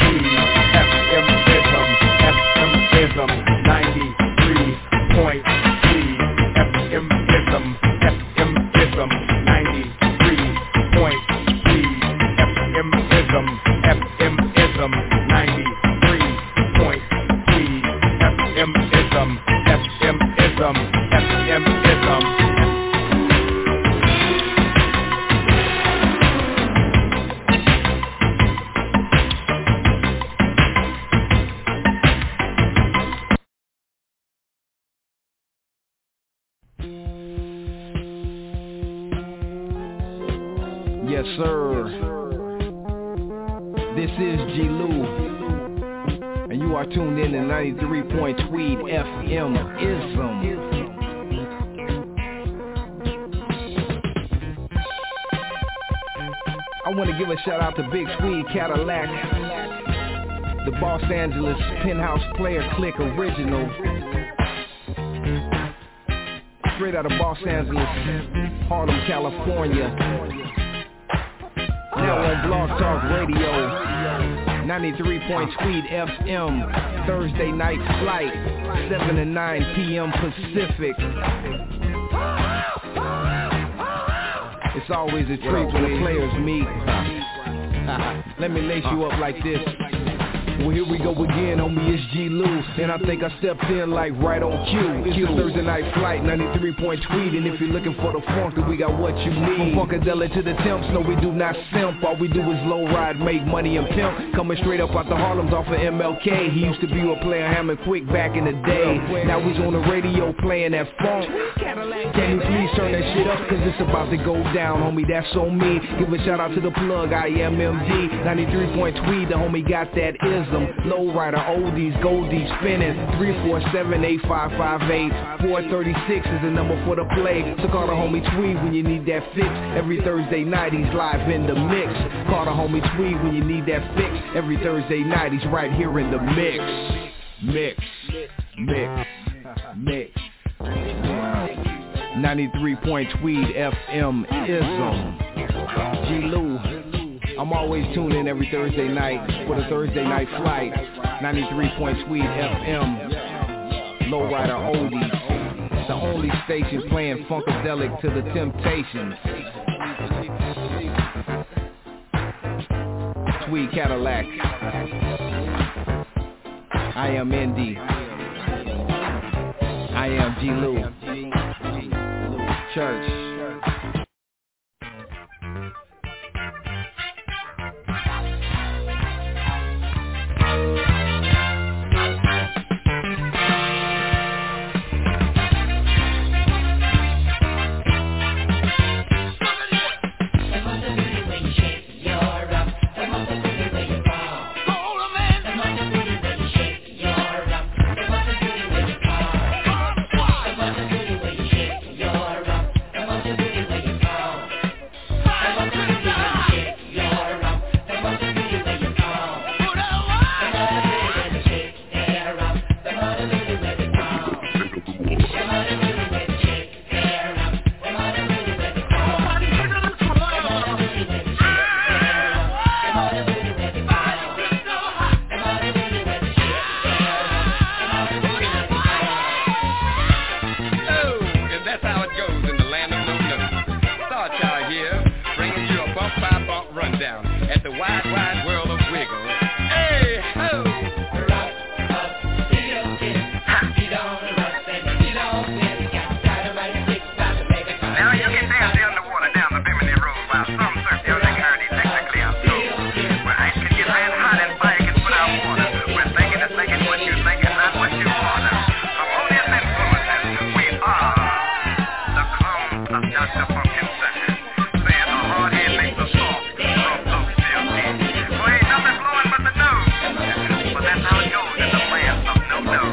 FM-ism, FM-ism, 93.3 FM-ism, FM-ism, 93.3 FM-ism, FM-ism, 93.3 FM-ism, FM-ism, FM-ism. Yes, sir. This is G. Lou, and you are tuned in to 93.3 Tweed FM-ism. I want to give a shout out to Big Tweed Cadillac, the Los Angeles Penthouse Player Click original, straight out of Los Angeles, Harlem, California. Now on Blog Talk Radio, 93.3 Tweed FM, Thursday night flight, 7 to 9 p.m. Pacific. It's always a treat when the players meet. Let me lace you up like this. Well, here we go again, homie, it's G. Lou, and I think I stepped in like right on cue. It's a Thursday night flight, 93.3, and if you're looking for the funk, then we got what you need. From Funkadelic to the Temps, no, we do not simp. All we do is low ride, make money, and pimp. Coming straight up out the Harlems off of MLK. He used to be a player, Hammond Quick back in the day. Now he's on the radio playing that funk. Can you please turn that shit up, cause it's about to go down, homie, that's on me. Give a shout out to the plug, I am MD. 93.3, the homie got that ism. Low rider, oldies, goldies, spinning. 347-8558. 436 is the number for the play. So call the homie Tweed when you need that fix. Every Thursday night he's live in the mix. Call the homie Tweed when you need that fix. Every Thursday night he's right here in the mix. Mix. 93.3 Tweed FM-ism. G. Lou. I'm always tuned in every Thursday night for the Thursday night flight. 93.3 FM, Lowrider Oldies. The only station playing Funkadelic to the Temptations. Tweed Cadillac. I am Indy. I am G. Lou. Church. Come on. at the wide, wide world of wiggle. Hey, ho! Now you can dance the underwater down the Bimini Road while some surf your neck early. Technically, I'm told. Where ice can get red hot and fire can put out water. We're thinking and thinking what you think and not what you wanna. Harmonious influences, we are the clones of Dr. Funkenstein. Saying the hard head makes us soft from those steel teeth. Well, ain't nothing blowing but the nose. But that's how it goes in the land of no nose.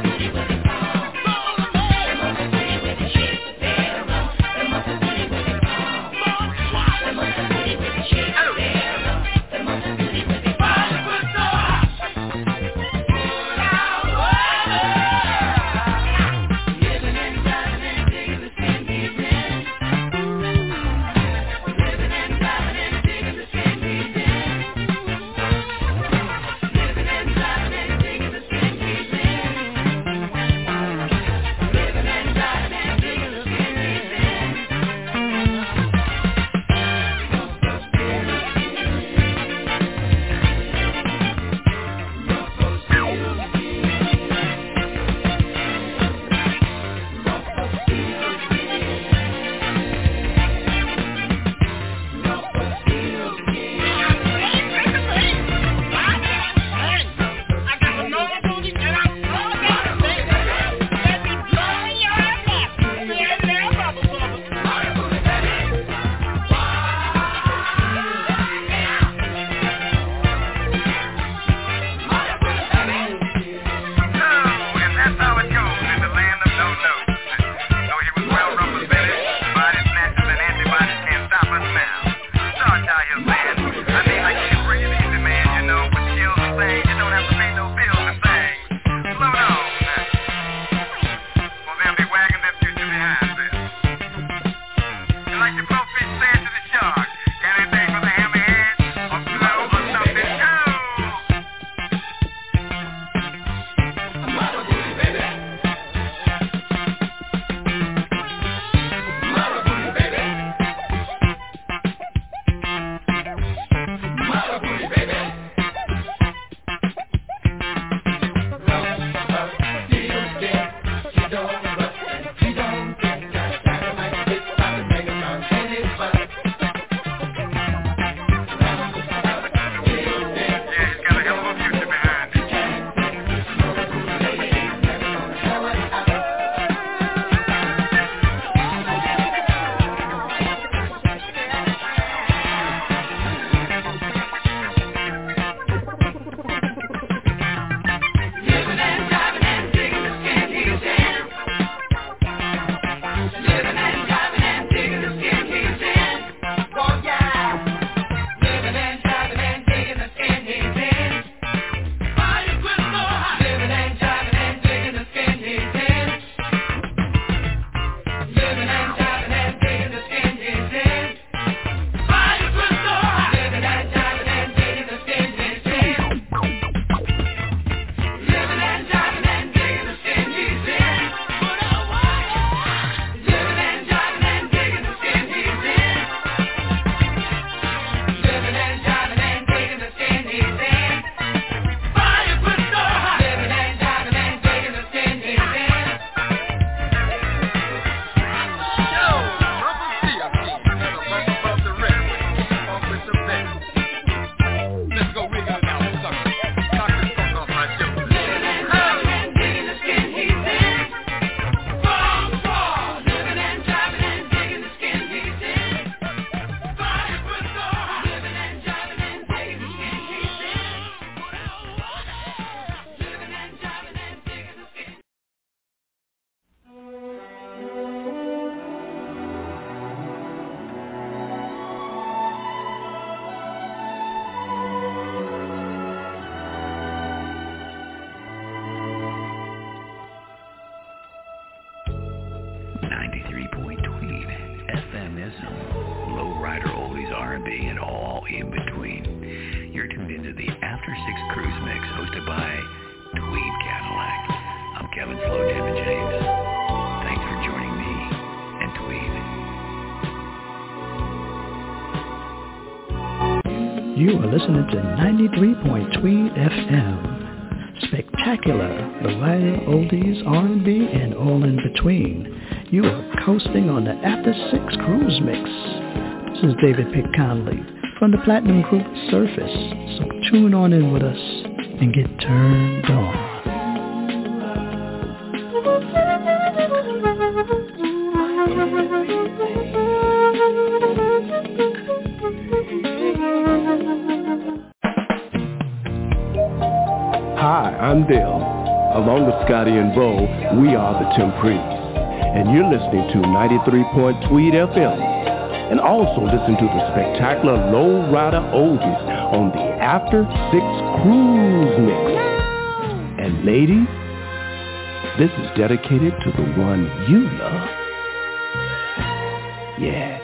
You are listening to 93.3 FM. Spectacular, the wild oldies, R&B, and all in between. You are coasting on the After 6 Cruise Mix. This is David Pick Conley from the Platinum Group Surface. So tune on in with us and get turned on. Hi, I'm Dale. Along with Scotty and Bo, we are the Temprees. And you're listening to 93.3 FM. And also listen to the spectacular Low Rider Oldies on the After 6 Cruise Mix. And ladies, this is dedicated to the one you love. Yeah.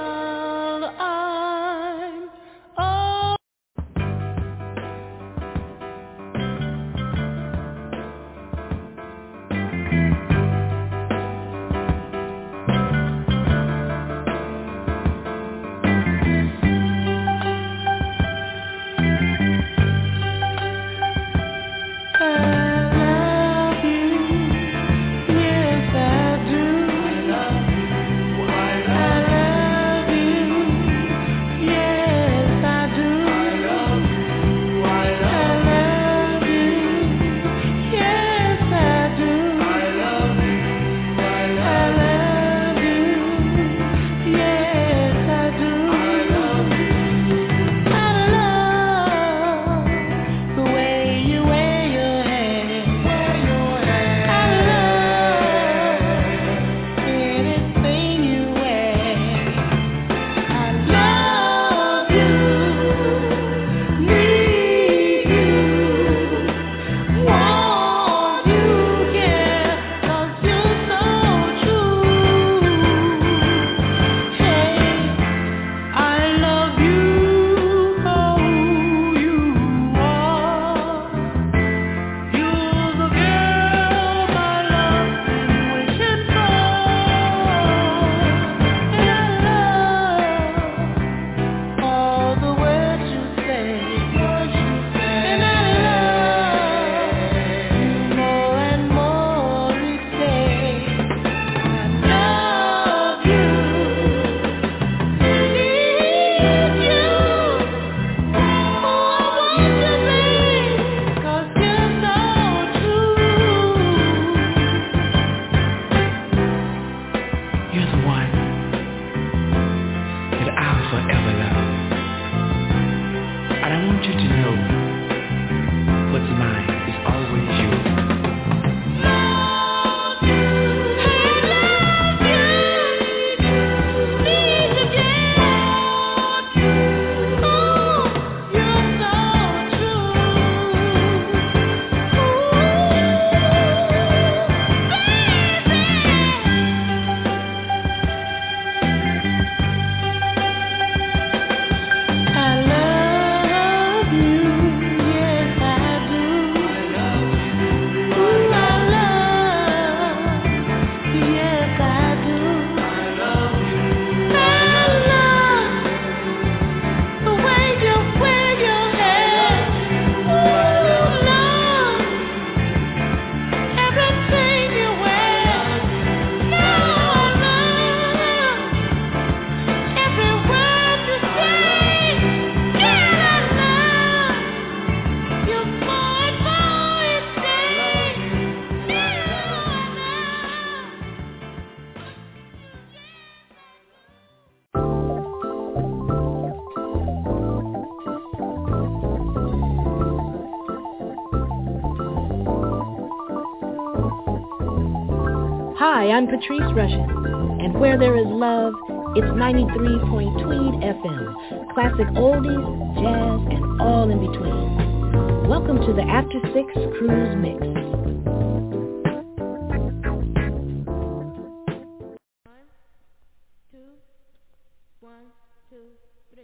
Hi, I'm Patrice Rushen, and where there is love, it's 93.3 FM, classic oldies, jazz, and all in between. Welcome to the After 6 Cruise Mix. 1, 2, 3.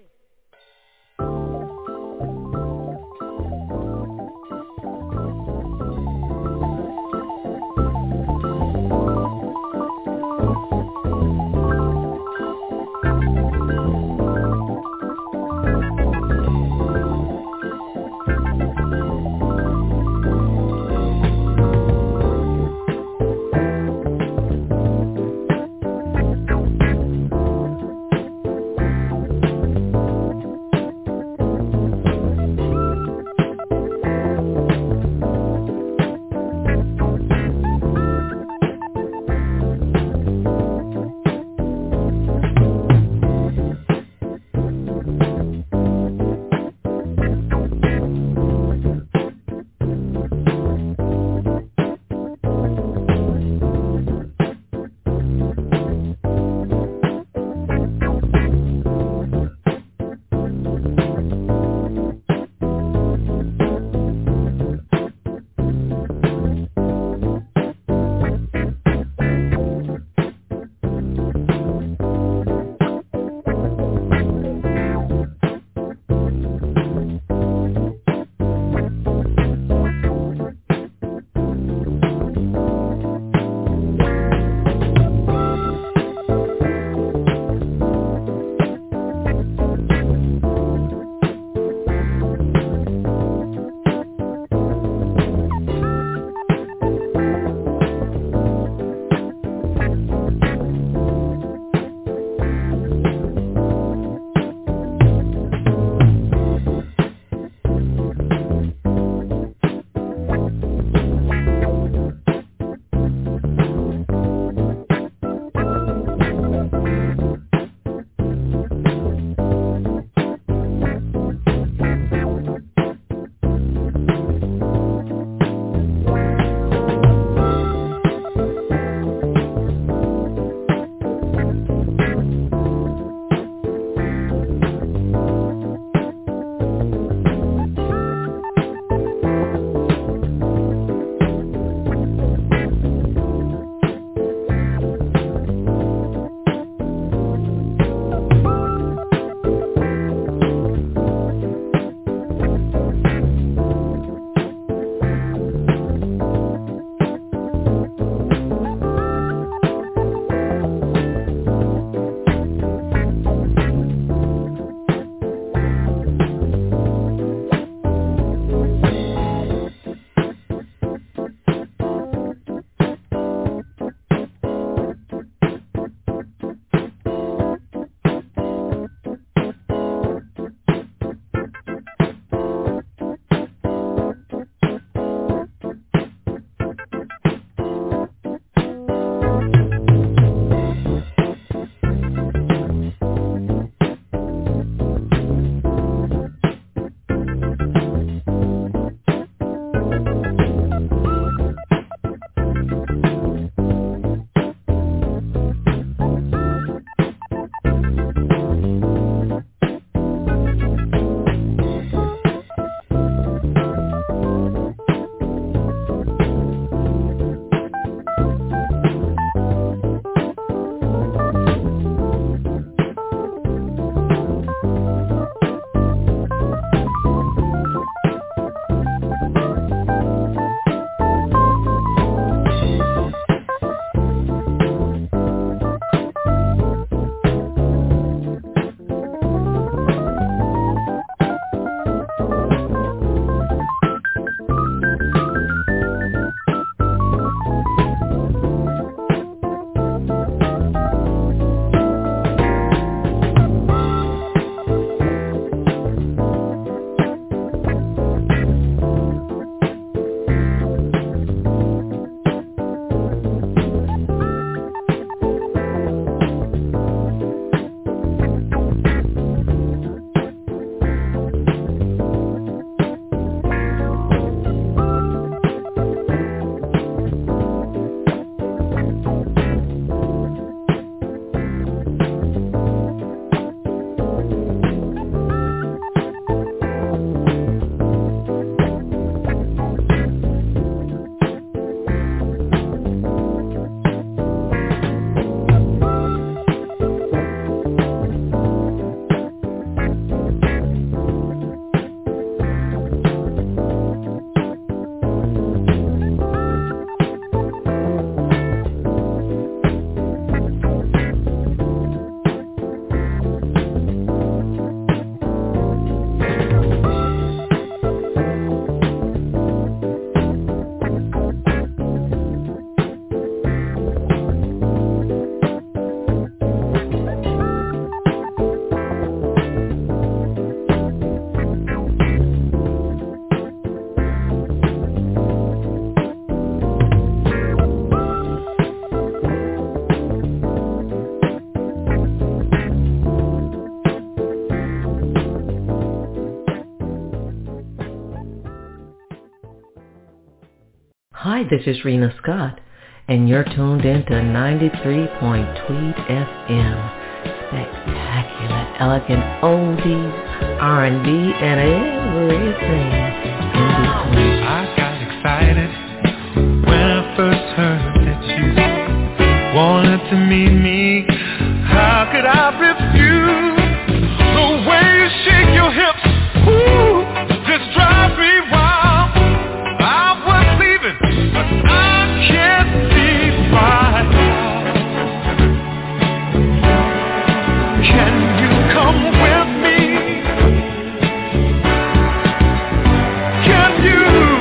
Hi, this is Rena Scott, and you're tuned in to 93.Tweed FM. Spectacular, elegant oldies, R&B, and everything in between. I got excited when I first heard that you wanted to meet me. How could I refuse? The way you shake your hips, ooh, just drives me wild. I was leaving, but I can't leave right now. Can you come with me? Can you?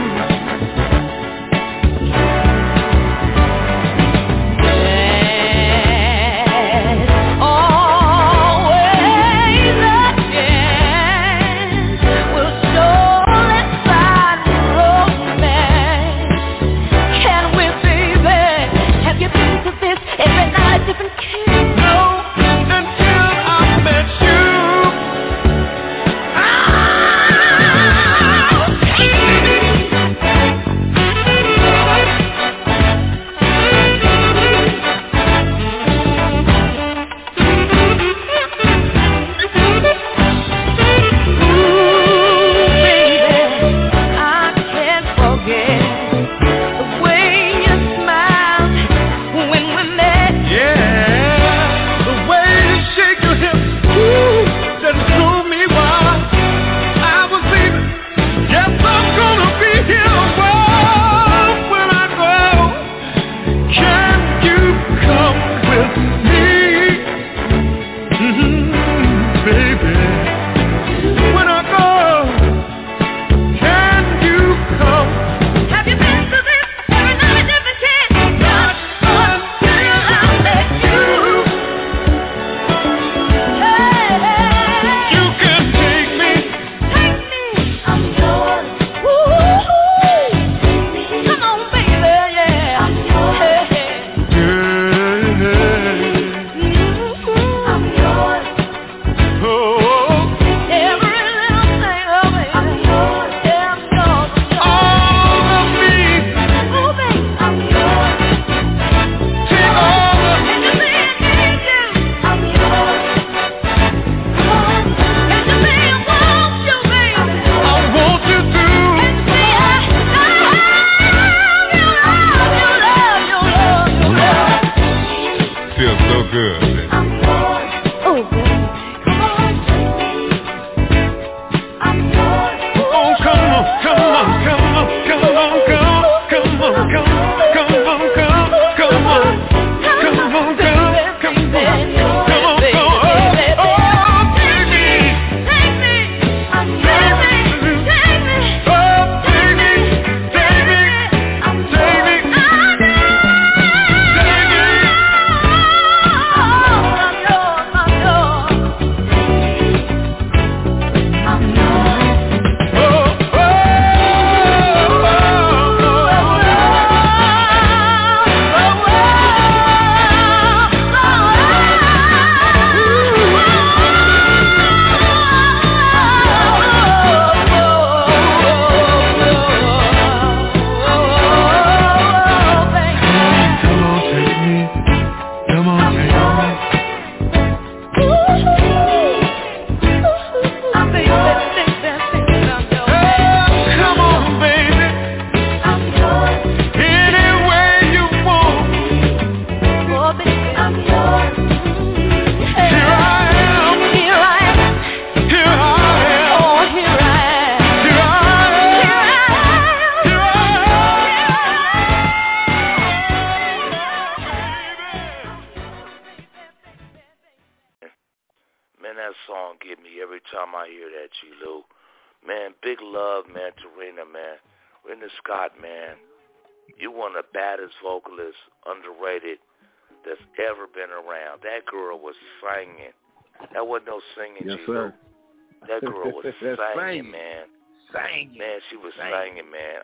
Vocalist, underrated, that's ever been around. That girl was singing. That wasn't no singing, yes, G-Lo. That girl was singing, man. Singing. Man, she was singing, man.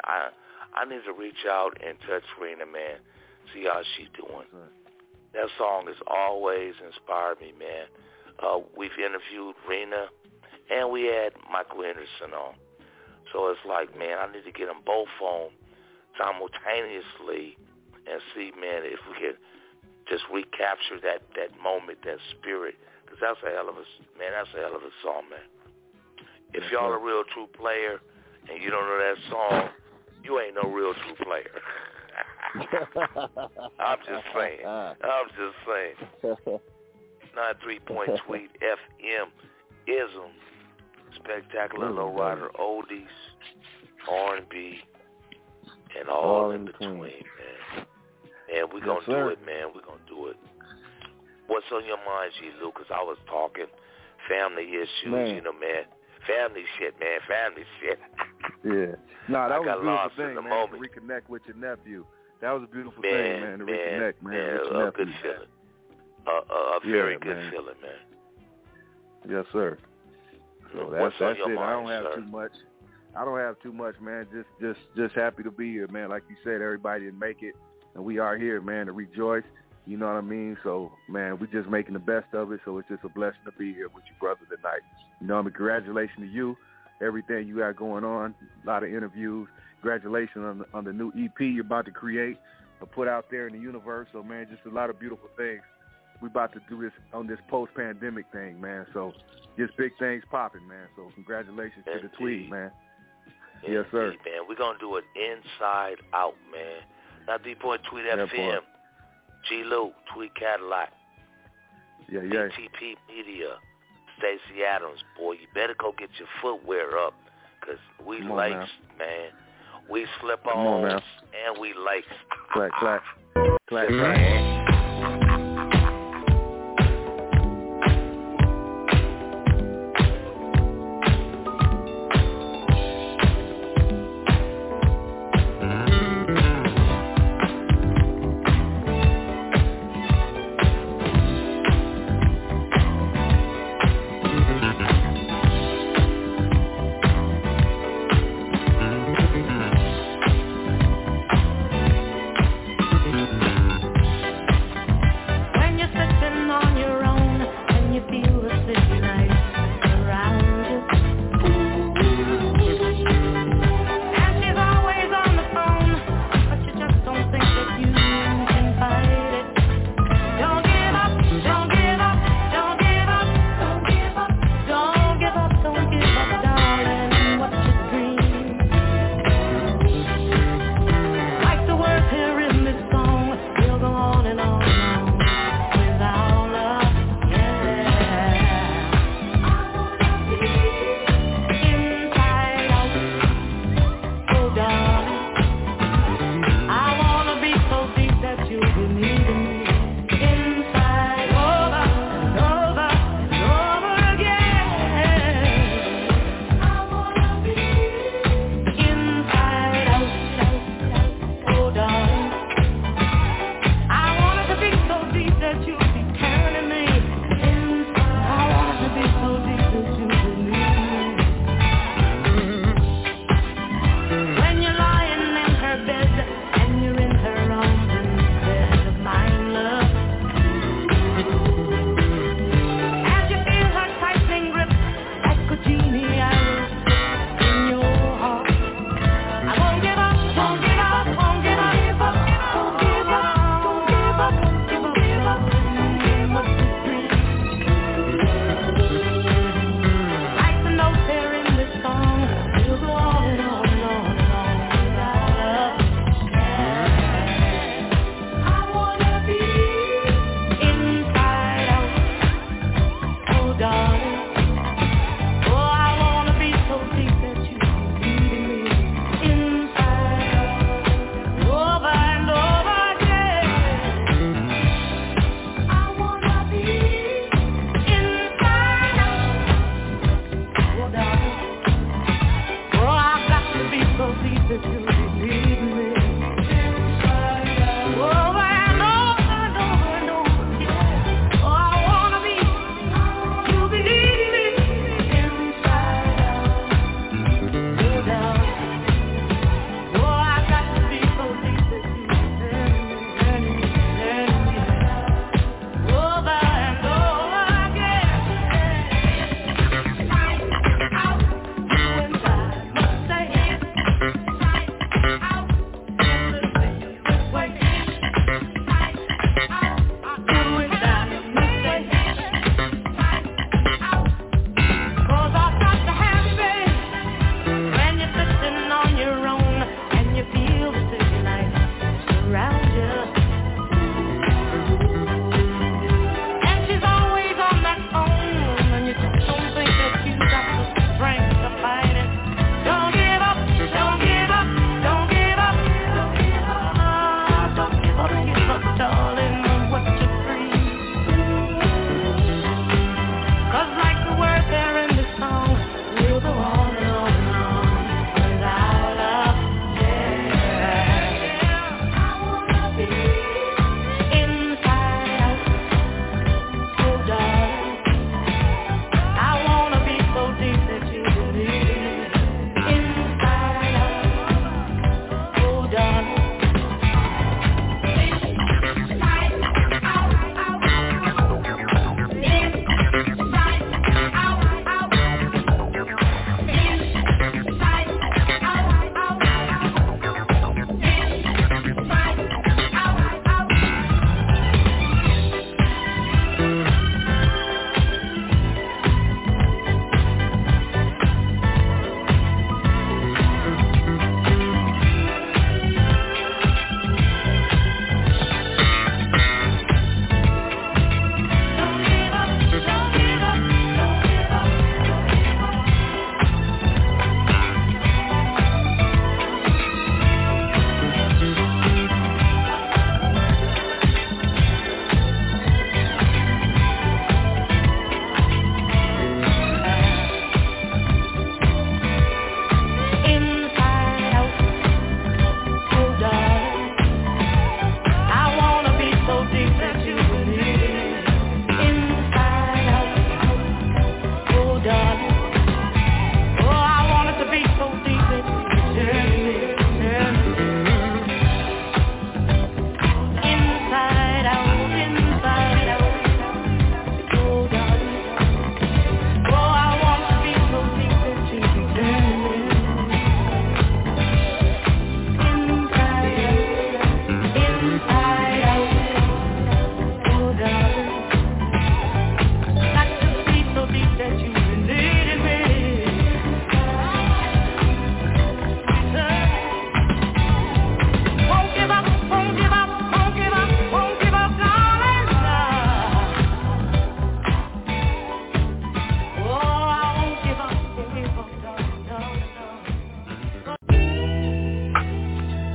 I need to reach out and touch Rena, man. See how she's doing. That song has always inspired me, man. We've interviewed Rena, and we had Michael Henderson on. So it's like, man, I need to get them both on simultaneously and see, man, if we can just recapture that moment, that spirit, because that's a hell of a song, man. If y'all a real true player and you don't know that song, you ain't no real true player. I'm just saying. 93 Tweet FM ism, spectacular lowrider oldies, R&B, and all in between, man. And we're going to do it, man. We're going to do it. What's on your mind, G. Lou? Because I was talking family issues, man. Family shit, man. Family shit. Yeah. Nah, that was a beautiful thing, man, moment. to reconnect with your nephew. That was a beautiful thing, man, to reconnect, man. With your a good feeling. A very good feeling, man. Yes, sir. So what's on your it. mind, I don't have too much, man. Just happy to be here, man. Like you said, everybody didn't make it, and we are here, man, to rejoice. You know what I mean? So, man, we're just making the best of it. So it's just a blessing to be here with you, brother, tonight. You know, congratulations to you, everything you got going on, a lot of interviews. Congratulations on the new EP you're about to create or put out there in the universe. So, man, just a lot of beautiful things. We're about to do this on this post-pandemic thing, man. So just big things popping, man. So congratulations to the Tweed, man. Yes, sir. Man. We're going to do it inside out, man. 93 Tweet FM. G. Lou, Tweet Cadillac. Yeah. BTP Media. Stacey Adams, boy, you better go get your footwear up because we lakes, man. We slip-ons and we lakes. Clack, clack. Clack, clack.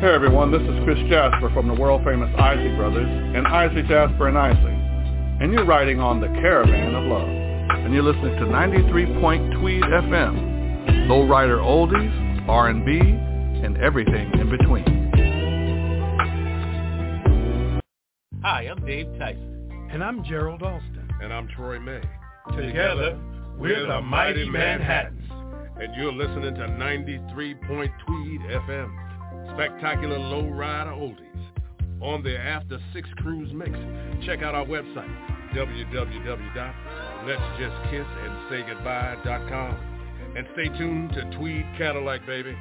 Hey everyone, this is Chris Jasper from the world-famous Isley Brothers and Isley Jasper and Isley. And you're riding on the Caravan of Love. And you're listening to 93 Point Tweed FM. Lowrider oldies, R&B, and everything in between. Hi, I'm Dave Tyson. And I'm Gerald Alston. And I'm Troy May. Together, we're the Mighty Manhattans. And you're listening to 93 Point Tweed FM. Spectacular lowrider oldies on the After 6 Cruise Mix. Check out our website, www.letsjustkissandsaygoodbye.com. And stay tuned to Tweed Cadillac, baby.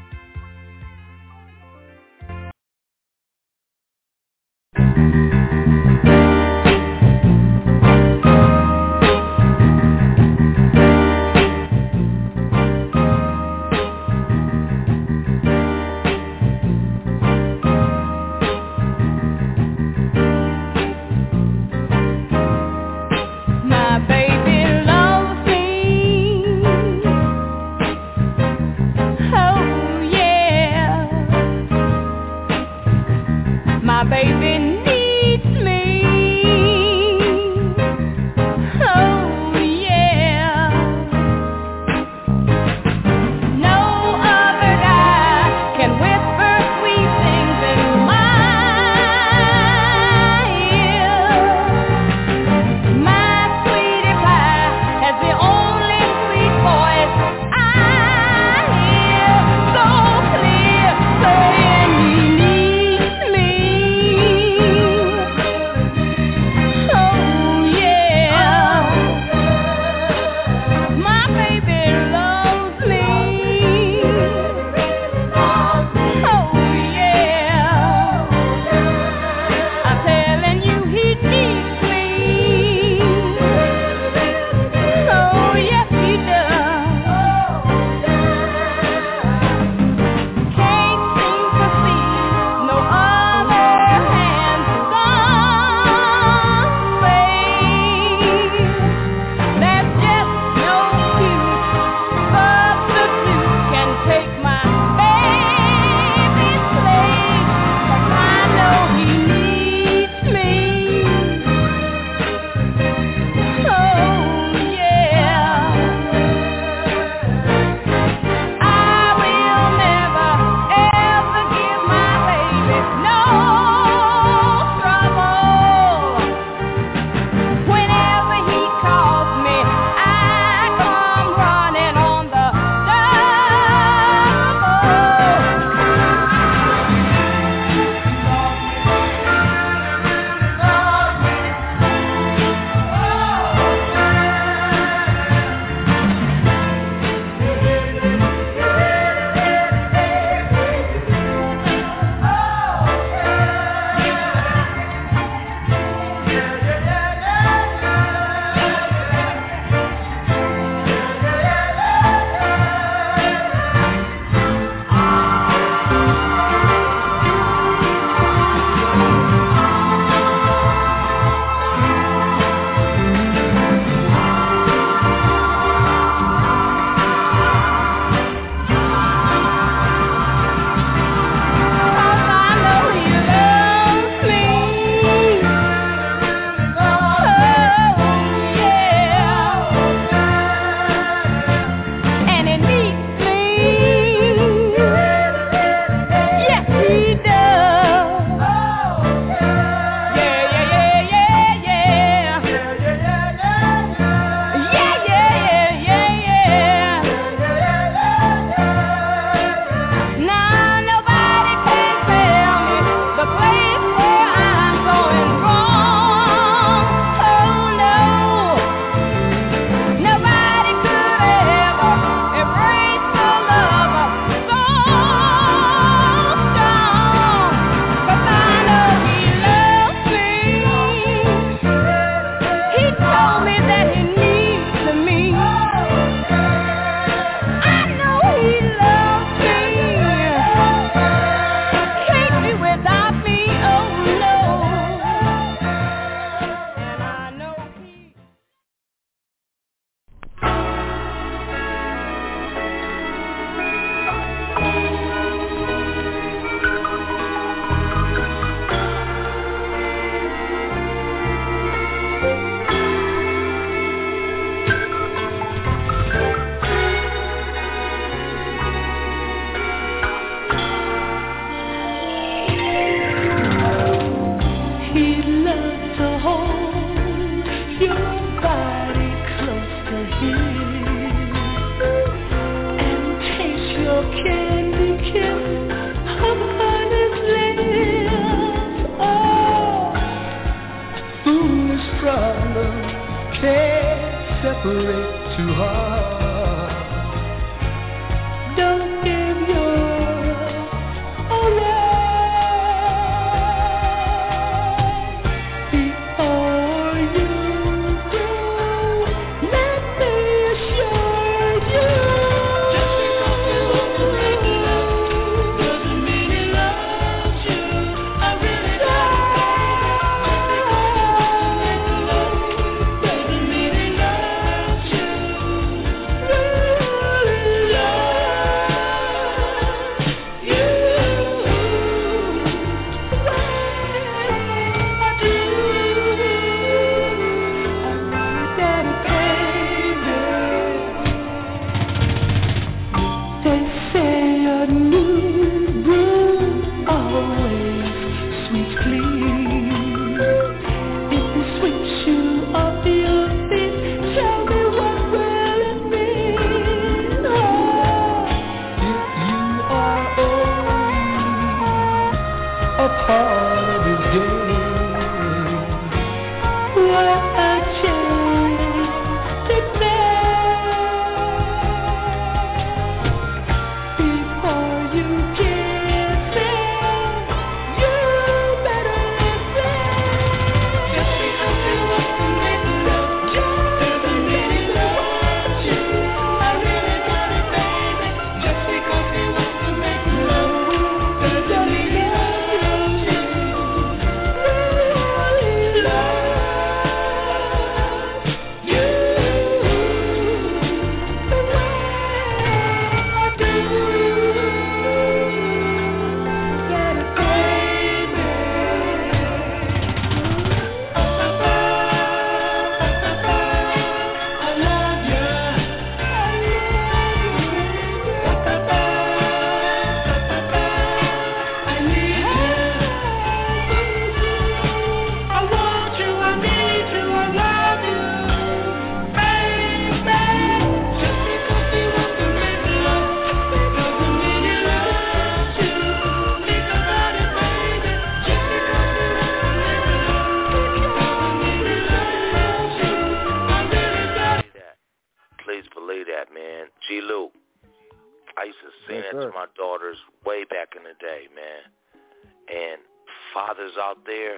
daughters way back in the day, man. And fathers out there,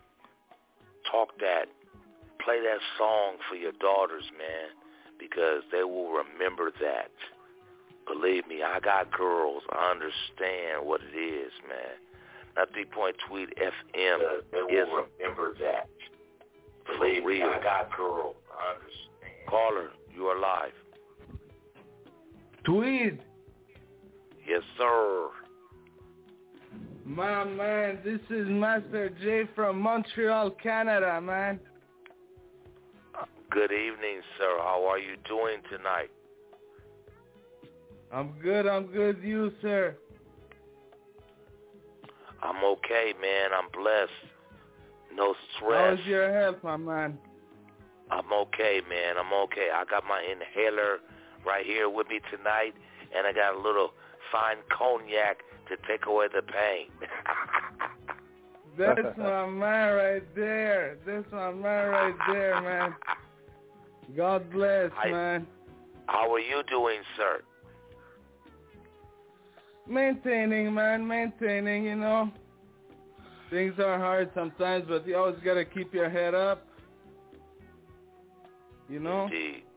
play that song for your daughters, man, because they will remember that. Believe me, I got girls. I understand what it is, man. 93 Tweet FM is remember that. Believe me, I got girls. I understand. Caller, you are live. Tweed. Yes, sir. My man, this is Master J from Montreal, Canada, man. Good evening, sir. How are you doing tonight? I'm good. You, sir? I'm okay, man. I'm blessed. No stress. How's your health, my man? I'm okay, man. I'm okay. I got my inhaler right here with me tonight, and I got a little fine cognac to take away the pain. That's my man right there. Man. God bless, man. How are you doing, sir? Maintaining, you know. Things are hard sometimes, but you always got to keep your head up. You know?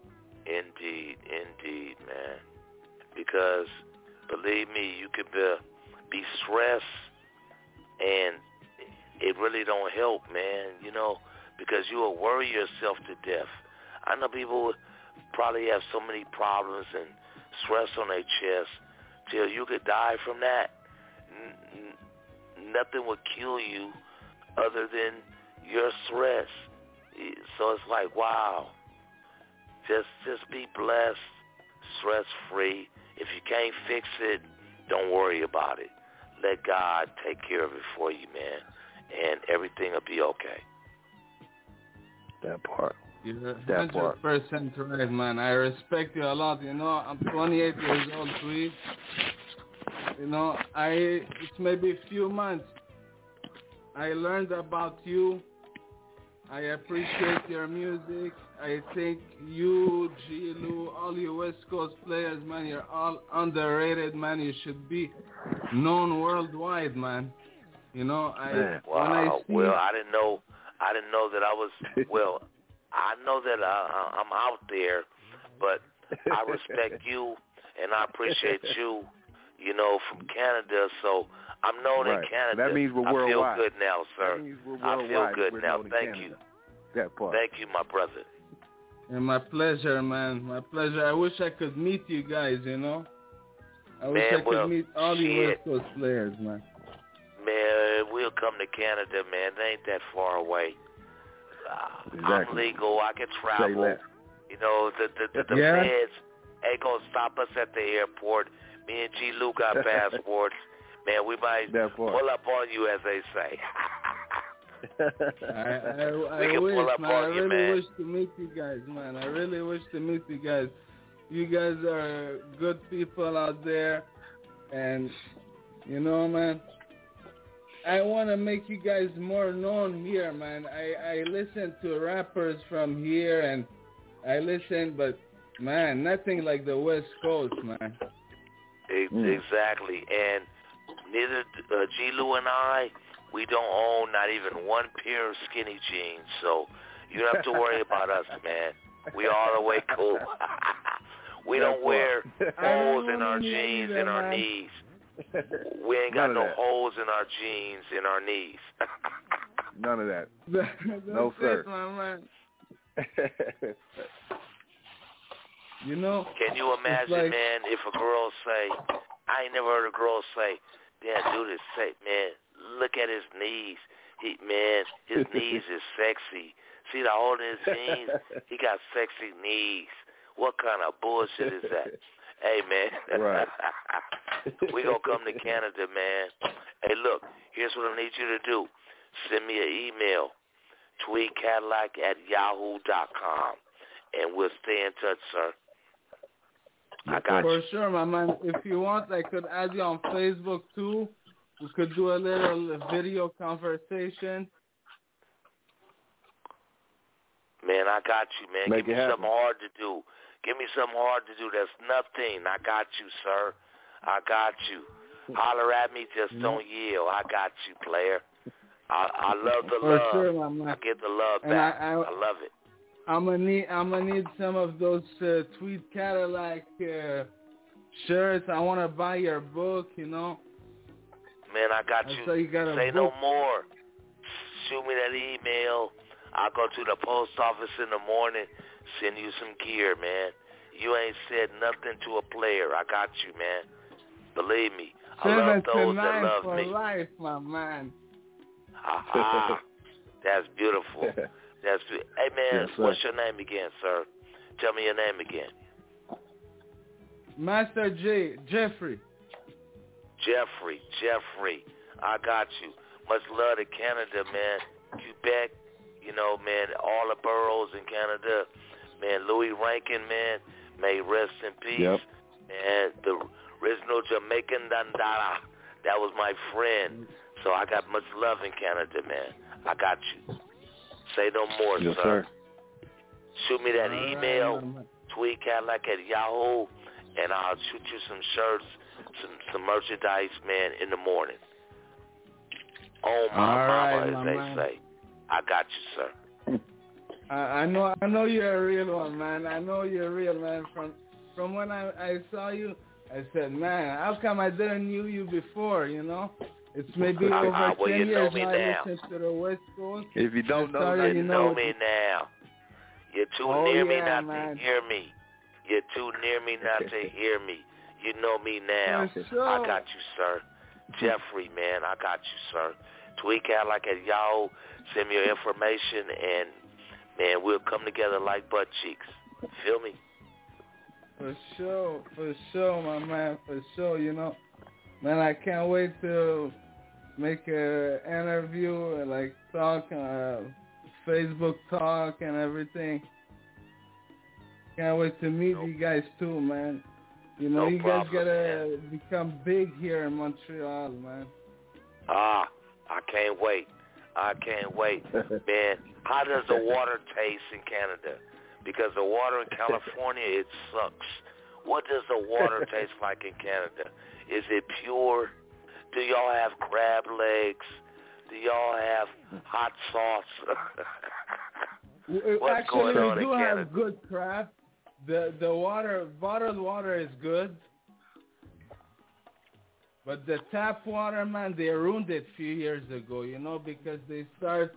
Indeed, man. Because, believe me, you could be stressed, and it really don't help, man, you know, because you will worry yourself to death. I know people probably have so many problems and stress on their chest till you could die from that. Nothing would kill you other than your stress. So it's like, wow. Just be blessed, stress-free. If you can't fix it, don't worry about it. Let God take care of it for you, man, and everything will be okay. That part. You're 100% right, man. I respect you a lot. You know, I'm 28 years old, Tweed. You know, it's maybe a few months. I learned about you. I appreciate your music. I think you, G. Lou, all you West Coast players, man, you're all underrated, man. You should be known worldwide, man. You know, Wow. Well, I didn't know that I was. Well, I know that I'm out there, but I respect you and I appreciate you. You know, from Canada, so I'm known in Canada. That means we're worldwide. I feel good now, sir. That means we're worldwide. I feel good now. Thank you. That part. Thank you, my brother. And my pleasure, man. My pleasure. I wish I could meet you guys, you know. I wish I could meet all you West Coast players, man. Man, we'll come to Canada, man. It ain't that far away. I'm legal. I can travel. You know, the feds ain't going to stop us at the airport. Me and G. Lou got passports. Man, we might pull up on you, as they say. I wish, man. I really wish to meet you guys, man. I really wish to meet you guys. You guys are good people out there. And, you know, man, I want to make you guys more known here, man. I listen to rappers from here, and I listen, but, man, nothing like the West Coast, man. Exactly. And neither G. Lou and I, we don't own not even one pair of skinny jeans, so you don't have to worry about us, man. We all the way cool. We don't wear holes in our jeans and our knees. We ain't got no holes in our jeans and our knees. None of that. No, sir. Man. You know, can you imagine, man, if a girl say, I ain't never heard a girl say, damn, dude, say, man, look at his knees. His knees is sexy. See the hole in his jeans? He got sexy knees. What kind of bullshit is that? Hey, man. Right. We gonna come to Canada, man. Hey, look, here's what I need you to do. Send me an email, tweedcadillac@yahoo.com, and we'll stay in touch, sir. I got you. For you. sure, my man. If you want, I could add you on Facebook, too. We could do a little video conversation. Man, I got you, man. Give me something hard to do. Give me something hard to do. That's nothing. I got you, sir. I got you. Holler at me, just don't yell. I got you, player. I love the For love. sure, my man. I get the love And back. I love it. I'm gonna need some of those Tweed Cadillac shirts. I wanna buy your book, you know. Man, I got you. So you got Say no more. Shoot me that email. I'll go to the post office in the morning, send you some gear, man. You ain't said nothing to a player. I got you, man. Believe me. I love those that love for me. Life, my man. That's beautiful. That's beautiful. Hey, man, what's your name again, sir? Tell me your name again. Master J. Jeffrey. Jeffrey. I got you. Much love to Canada, man. Quebec, you know, man, all the boroughs in Canada. Man, Louis Rankin, man, may rest in peace. Yep. Man, the original Jamaican Dandara. That was my friend. So I got much love in Canada, man. I got you. Say no more, yes, sir. Sir. Shoot me that email, tweetcadillac@yahoo, and I'll shoot you some shirts, some merchandise, man, in the morning. Oh, my mama, as they say. I got you, sir. I know you're a real one, man. I know you're a real man. From when I saw you, I said, man, how come I didn't knew you before, you know? It's maybe over 10 years now I listened to the West Coast. If you don't know, you know me now. You're too near me not to hear me. You're too near me not to hear me. You know me now. Sure. I got you, sir. Jeffrey, man, I got you, sir. Tweet Cadillac@yahoo. Send me your information, and, man, we'll come together like butt cheeks. Feel me? For sure, my man, for sure, you know. Man, I can't wait to make an interview, like talk, Facebook talk and everything. Can't wait to meet you guys too, man. You know, you guys gotta become big here in Montreal, man. I can't wait. Man, how does the water taste in Canada? Because the water in California, it sucks. What does the water taste like in Canada? Is it pure? Do y'all have crab legs? Do y'all have hot sauce? What's Actually, going on we do in Canada? have good crab. The water, bottled water is good. But the tap water, man, they ruined it a few years ago, you know, because they start,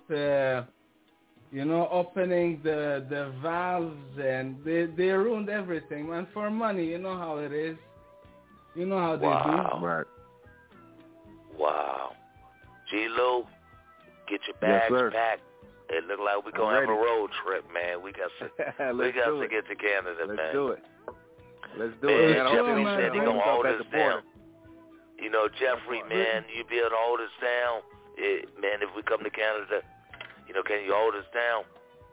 opening the valves, and they ruined everything, man, for money. You know how it is. You know how they do. Right. Wow. G-Lou, get your bags packed. It look like we're going to have a road trip, man. We got to get to Canada, man. Let's do it. Man, man. Jeffrey said he's going to hold us down. You know, Jeffrey, man, you be able to hold us down. Man, if we come to Canada, you know, can you hold us down?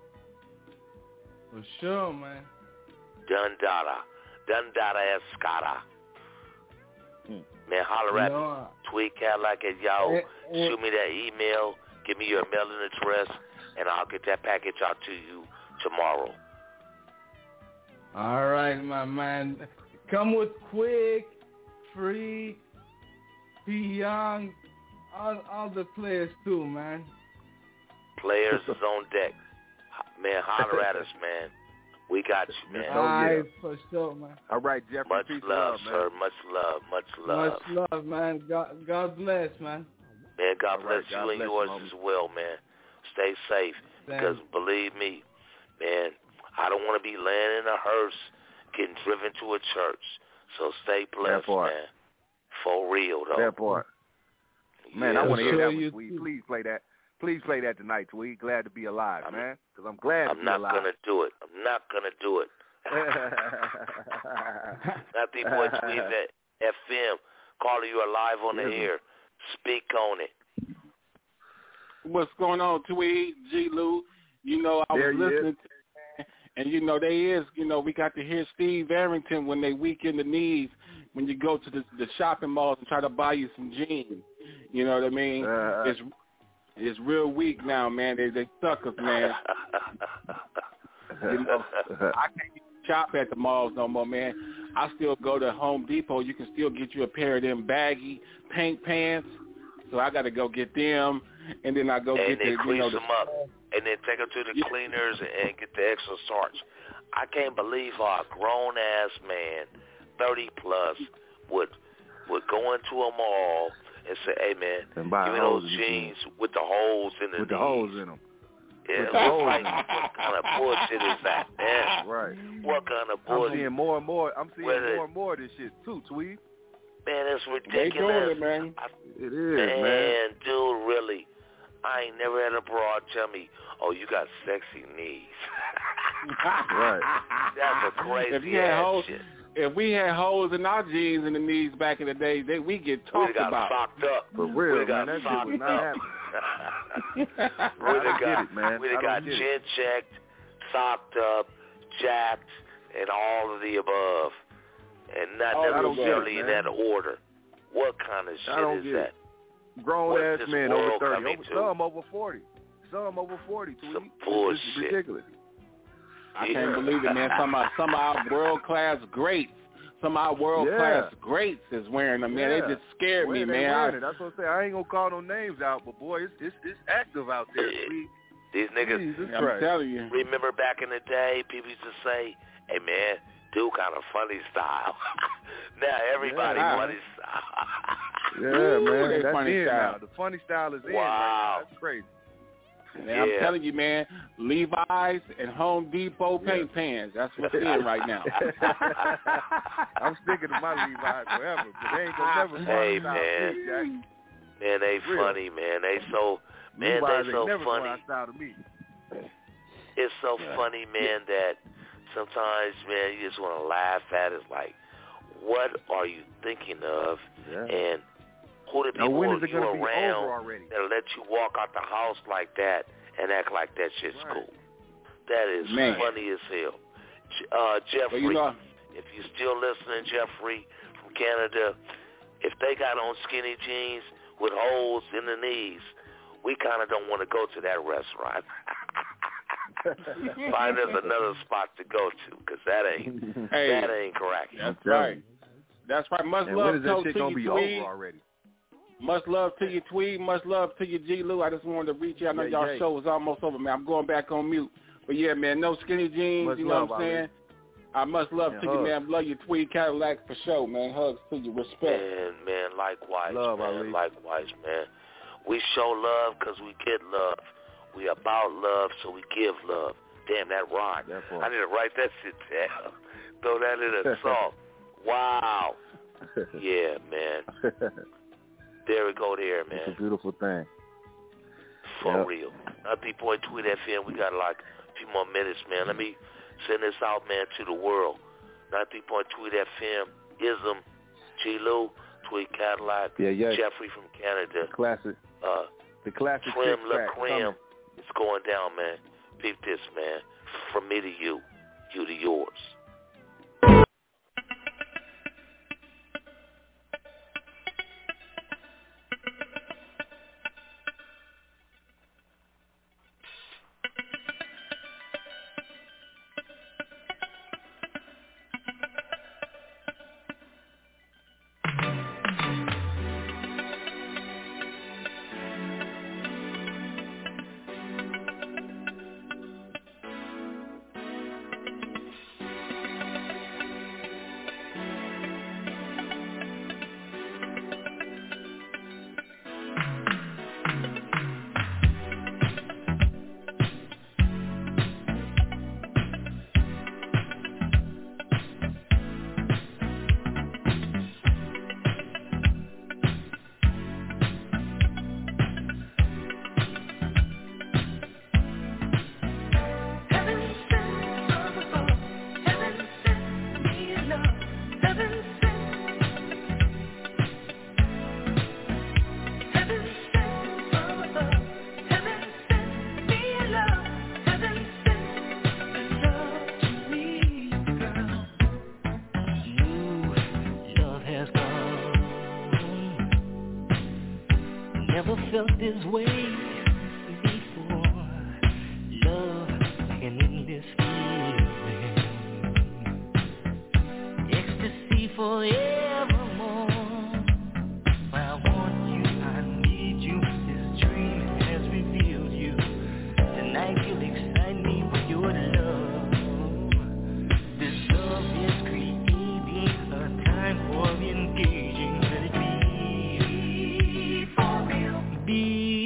For sure, man. Dundada Escada. Man, holler at me. Tweet Cadillac@yahoo. Shoot me that email. Give me your mailing address, and I'll get that package out to you tomorrow. All right, my man. Come with Quick, Free, P. Young, all the players too, man. Players is on deck. Man, holler at us, man. We got you, man. All right, for sure, man. All right, Jeffrey. Much love, sir. Man. Much love. Much love, man. God bless, man. Man, God bless you and yours as well, man. Stay safe. Because believe me, man, I don't want to be laying in a hearse getting driven to a church. So stay blessed, man. For real, though. That part. Man, yeah, I want to hear that one, Tweed. Please play that. Please play that tonight, Tweed. Glad to be alive, man. Because I'm glad to be alive. I'm not going to do it. Not the boy Tweed at FM. Calling you alive on the air. Speak on it. What's going on, Tweed, G-Lou? You know, I was listening to it, and, you know, we got to hear Steve Arrington when they weak in the knees when you go to the shopping malls and try to buy you some jeans. You know what I mean? It's real weak now, man. They suck us, man. You know, I can't even shop at the malls no more, man. I still go to Home Depot. You can still get you a pair of them baggy pink pants. So I got to go get them, and then I go get the, clean them up, and then take them to the cleaners and get the extra starch. I can't believe how a grown-ass man, 30-plus, would go into a mall and say, hey, man, give me those jeans with the holes in them. With the holes in them. Yeah, what kind of bullshit is that, man? Right. What kind of bullshit? I'm seeing more and more of this shit, too, Tweed. Man, it's ridiculous. They doing it, man. It is, man. Dude, really. I ain't never had a broad tell me, oh, you got sexy knees. Right. That's a crazy shit. If we had holes in our jeans in the knees back in the day, we get talked about. We got socked up. For real, man. That shit was not happening. We'd have got chin checked, socked up, jacked, and all of the above. And not necessarily in that order. What kind of shit is that? Grown-ass men over 30. Some over 40. Some over 40. Some bullshit. It's ridiculous. I can't believe it, man. Some of our world-class greats. Some of our world-class greats is wearing them, man. They just scared me, man. That's what I'm saying. I ain't going to call no names out, but, boy, it's active out there. These niggas, I'm telling you. Remember back in the day, people used to say, hey, man, dude kind of funny style. Now everybody funny style. Yeah, man. That's funny in style. now. The funny style is in wow. right now. That's crazy. Man, I'm telling you, man, Levi's and Home Depot paint pans. That's what's in right now. I'm sticking to my Levi's forever, but they ain't gonna never funny style me, Jack. Man, they funny, man. They so Levi's they so never funny. Style to me. It's so funny, man, that sometimes, man, you just want to laugh at it. Like, what are you thinking of? Yeah. And who the people are you around that'll let you walk out the house like that and act like that shit's cool? That is funny as hell. Jeffrey, if you're still listening, Jeffrey from Canada, if they got on skinny jeans with holes in the knees, we kind of don't want to go to that restaurant. Find us another spot to go to, because that ain't correct. That's right. That's right. Much love to you, Tweed. Already? Much love to you, Tweed. Much love to you, G. Lou. I just wanted to reach you. I know y'all show is almost over, man. I'm going back on mute. But, yeah, man, no skinny jeans, much you know what I'm saying? I much love to you, man. Love you, Tweed Cadillac, for sure, man. Hugs to you. Respect. Man, likewise, man. Likewise, man. We show love because we get love. We about love, so we give love. Damn, that rhyme. I need to write that shit down. Throw that in a song. Wow. Yeah, man. There we go there, man. It's a beautiful thing. For real. 90.3 FM, we got like a few more minutes, man. Let me send this out, man, to the world. 90.3 FM, Ism, G. Lou, Tweed Cadillac, Jeffrey from Canada. Classic. The classic Trim La track Creme. It's going down, man. Peep this, man. From me to you, you to yours. Felt this way before. Love and in this feeling, ecstasy forevermore. I want you, I need you. This dream has revealed you. Tonight you'll excite me with your love. This love is creating a time for engaging. Let it be for real. Be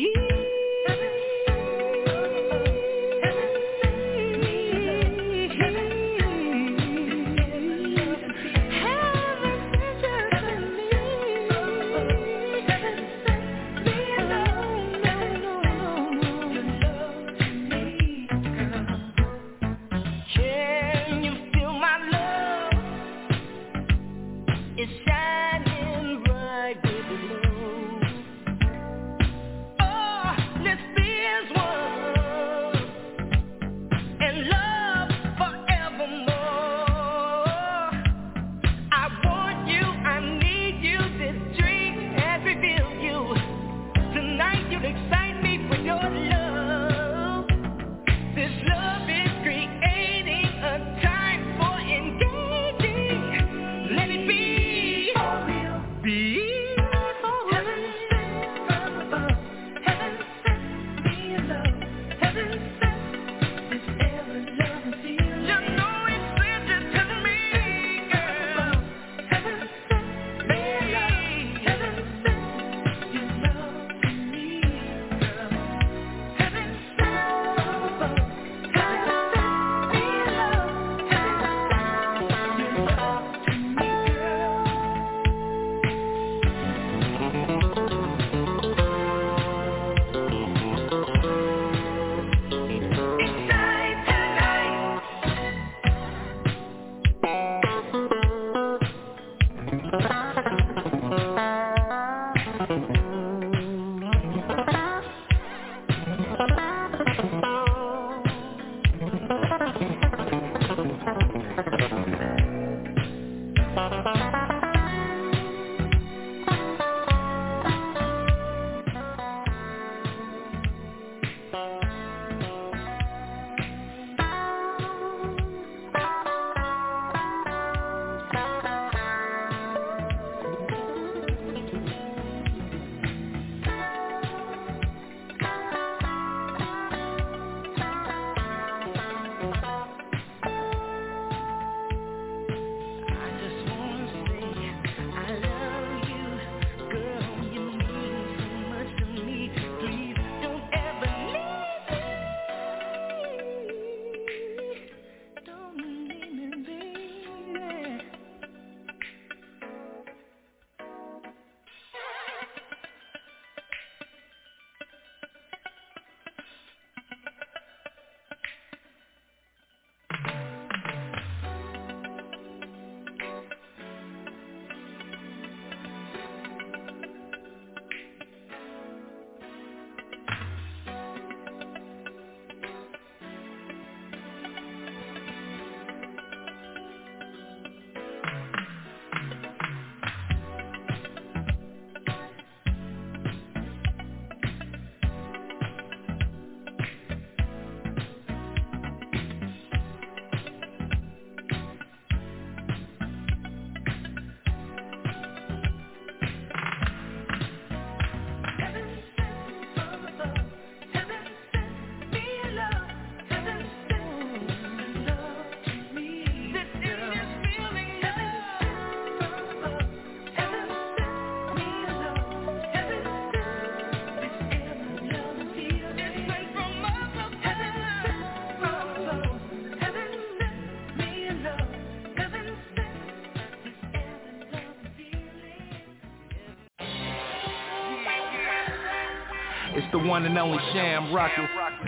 It's the one and only Sham Rockets.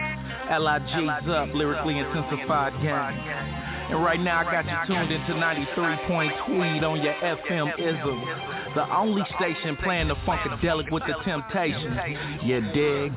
LIG's up, lyrically intensified gang. And right now I got you tuned into 93.Tweed on your FM ism. The only station playing the Funkadelic with the Temptations. You dig?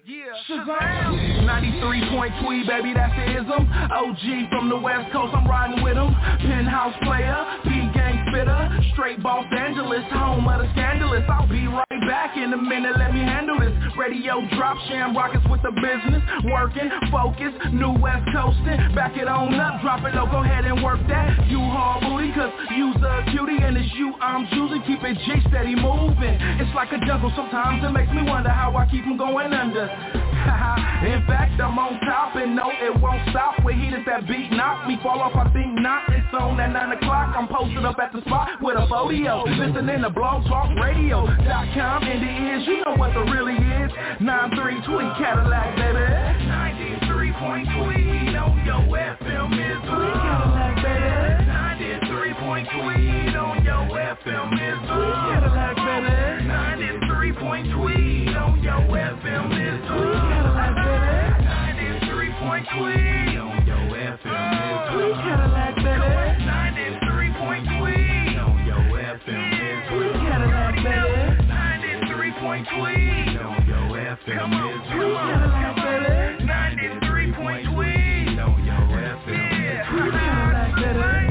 93.Tweed, baby, that's the ism. OG from the West Coast, I'm riding with him. Penthouse player, P-gang spitter. Straight Los Angeles, home of the scandalous. I'll be right back in a minute, let me handle this. radio drop, Sham Rockets with the business, working, focus, new West Coastin', back it on up, drop it low, go ahead and work that. You hard booty, cause you's a cutie, and it's you I'm choosing, keep it G steady moving. It's like a jungle, sometimes it makes me wonder how I keep from going under. In fact, I'm on top, and no, it won't stop. With heat as that beat knock me fall off, I think not. It's on at 9 o'clock, I'm posted up at the spot with a photo, listening to blogtalkradio.com. In the ears, you know what the really is. 93 Tweet Cadillac, baby. 93 Tweet on your FM is Tweet Cadillac, baby. 93 Tweet on your FM is Tweet Cadillac, baby. 93 Tweet on your FM is Tweet Cadillac, baby. 93 Tweet on your FM is Tweet Cadillac, baby. 93 Tweet on your FM is Tweet Cadillac, baby. 93 Tweet on your FM is Tweet Cadillac, baby. 93 Tweet on your FM is Tweet Cadillac, baby.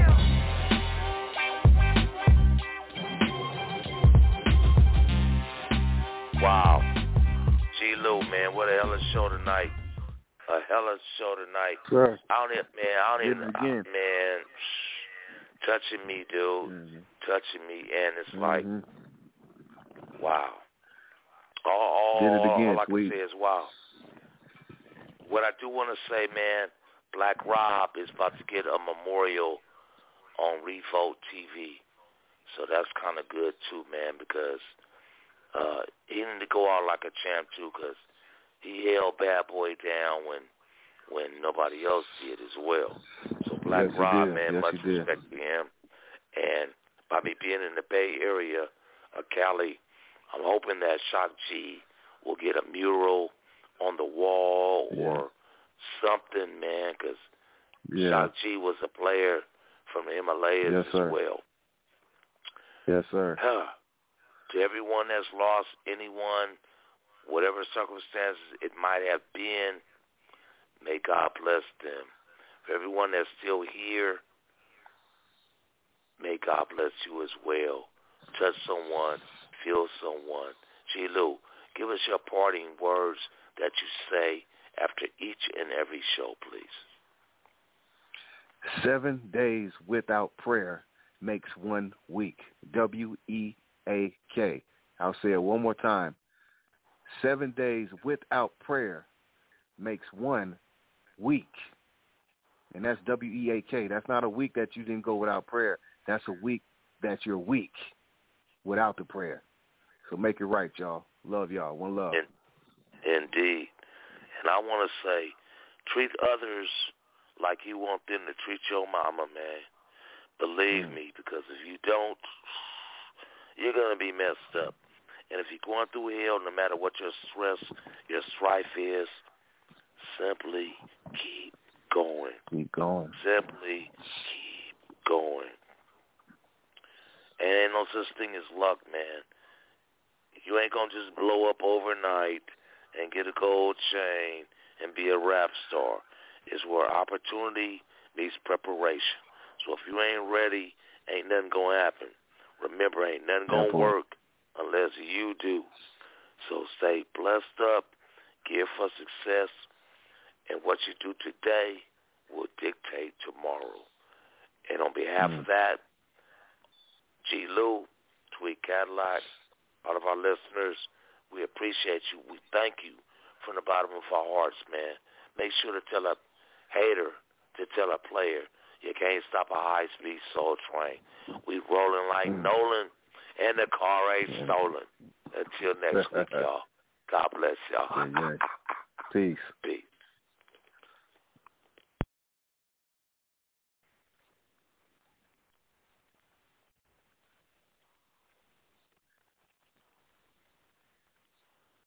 Wow. G. Lou, man, what a hell of a show tonight. A hell of a show tonight. Sure. I don't even, man, touching me, dude. Mm-hmm. Touching me, and it's like, wow. All I can say is wow. What I do want to say, man, Black Rob is about to get a memorial on Revolt TV. So that's kind of good, too, man, because he needed to go out like a champ, too, because he held Bad Boy down when nobody else did as well. So Black Rob, man, much respect to him. And by me being in the Bay Area of Cali, I'm hoping that Shock G will get a mural on the wall or something, man, because Shock G was a player from the Himalayas as well. Yes, sir. To everyone that's lost anyone, whatever circumstances it might have been, may God bless them. For everyone that's still here, may God bless you as well. Touch someone, feel someone. G. Lou, give us your parting words that you say after each and every show, please. 7 days without prayer makes 1 week. WEAK. I'll say it one more time. 7 days without prayer makes 1 week. And that's WEAK. That's not a week that you didn't go without prayer. That's a week that you're weak without the prayer. So make it right, y'all. Love y'all. One love. Indeed. And I want to say, treat others like you want them to treat your mama, man. Believe me, because if you don't, you're going to be messed up. And if you're going through hell, no matter what your stress, your strife is, simply keep going. Keep going. Simply keep going. And ain't no such thing as luck, man. You ain't going to just blow up overnight and get a gold chain and be a rap star. It's where opportunity meets preparation. So if you ain't ready, ain't nothing going to happen. Remember, ain't nothing going to work unless you do. So stay blessed up, gear for success, and what you do today will dictate tomorrow. And on behalf of that, G. Lou, Tweet Cadillac, all of our listeners, we appreciate you. We thank you from the bottom of our hearts, man. Make sure to tell a hater to tell a player you can't stop a high-speed soul train. We rolling like Nolan, and the car ain't stolen. Until next week, y'all. God bless y'all. Peace. Peace.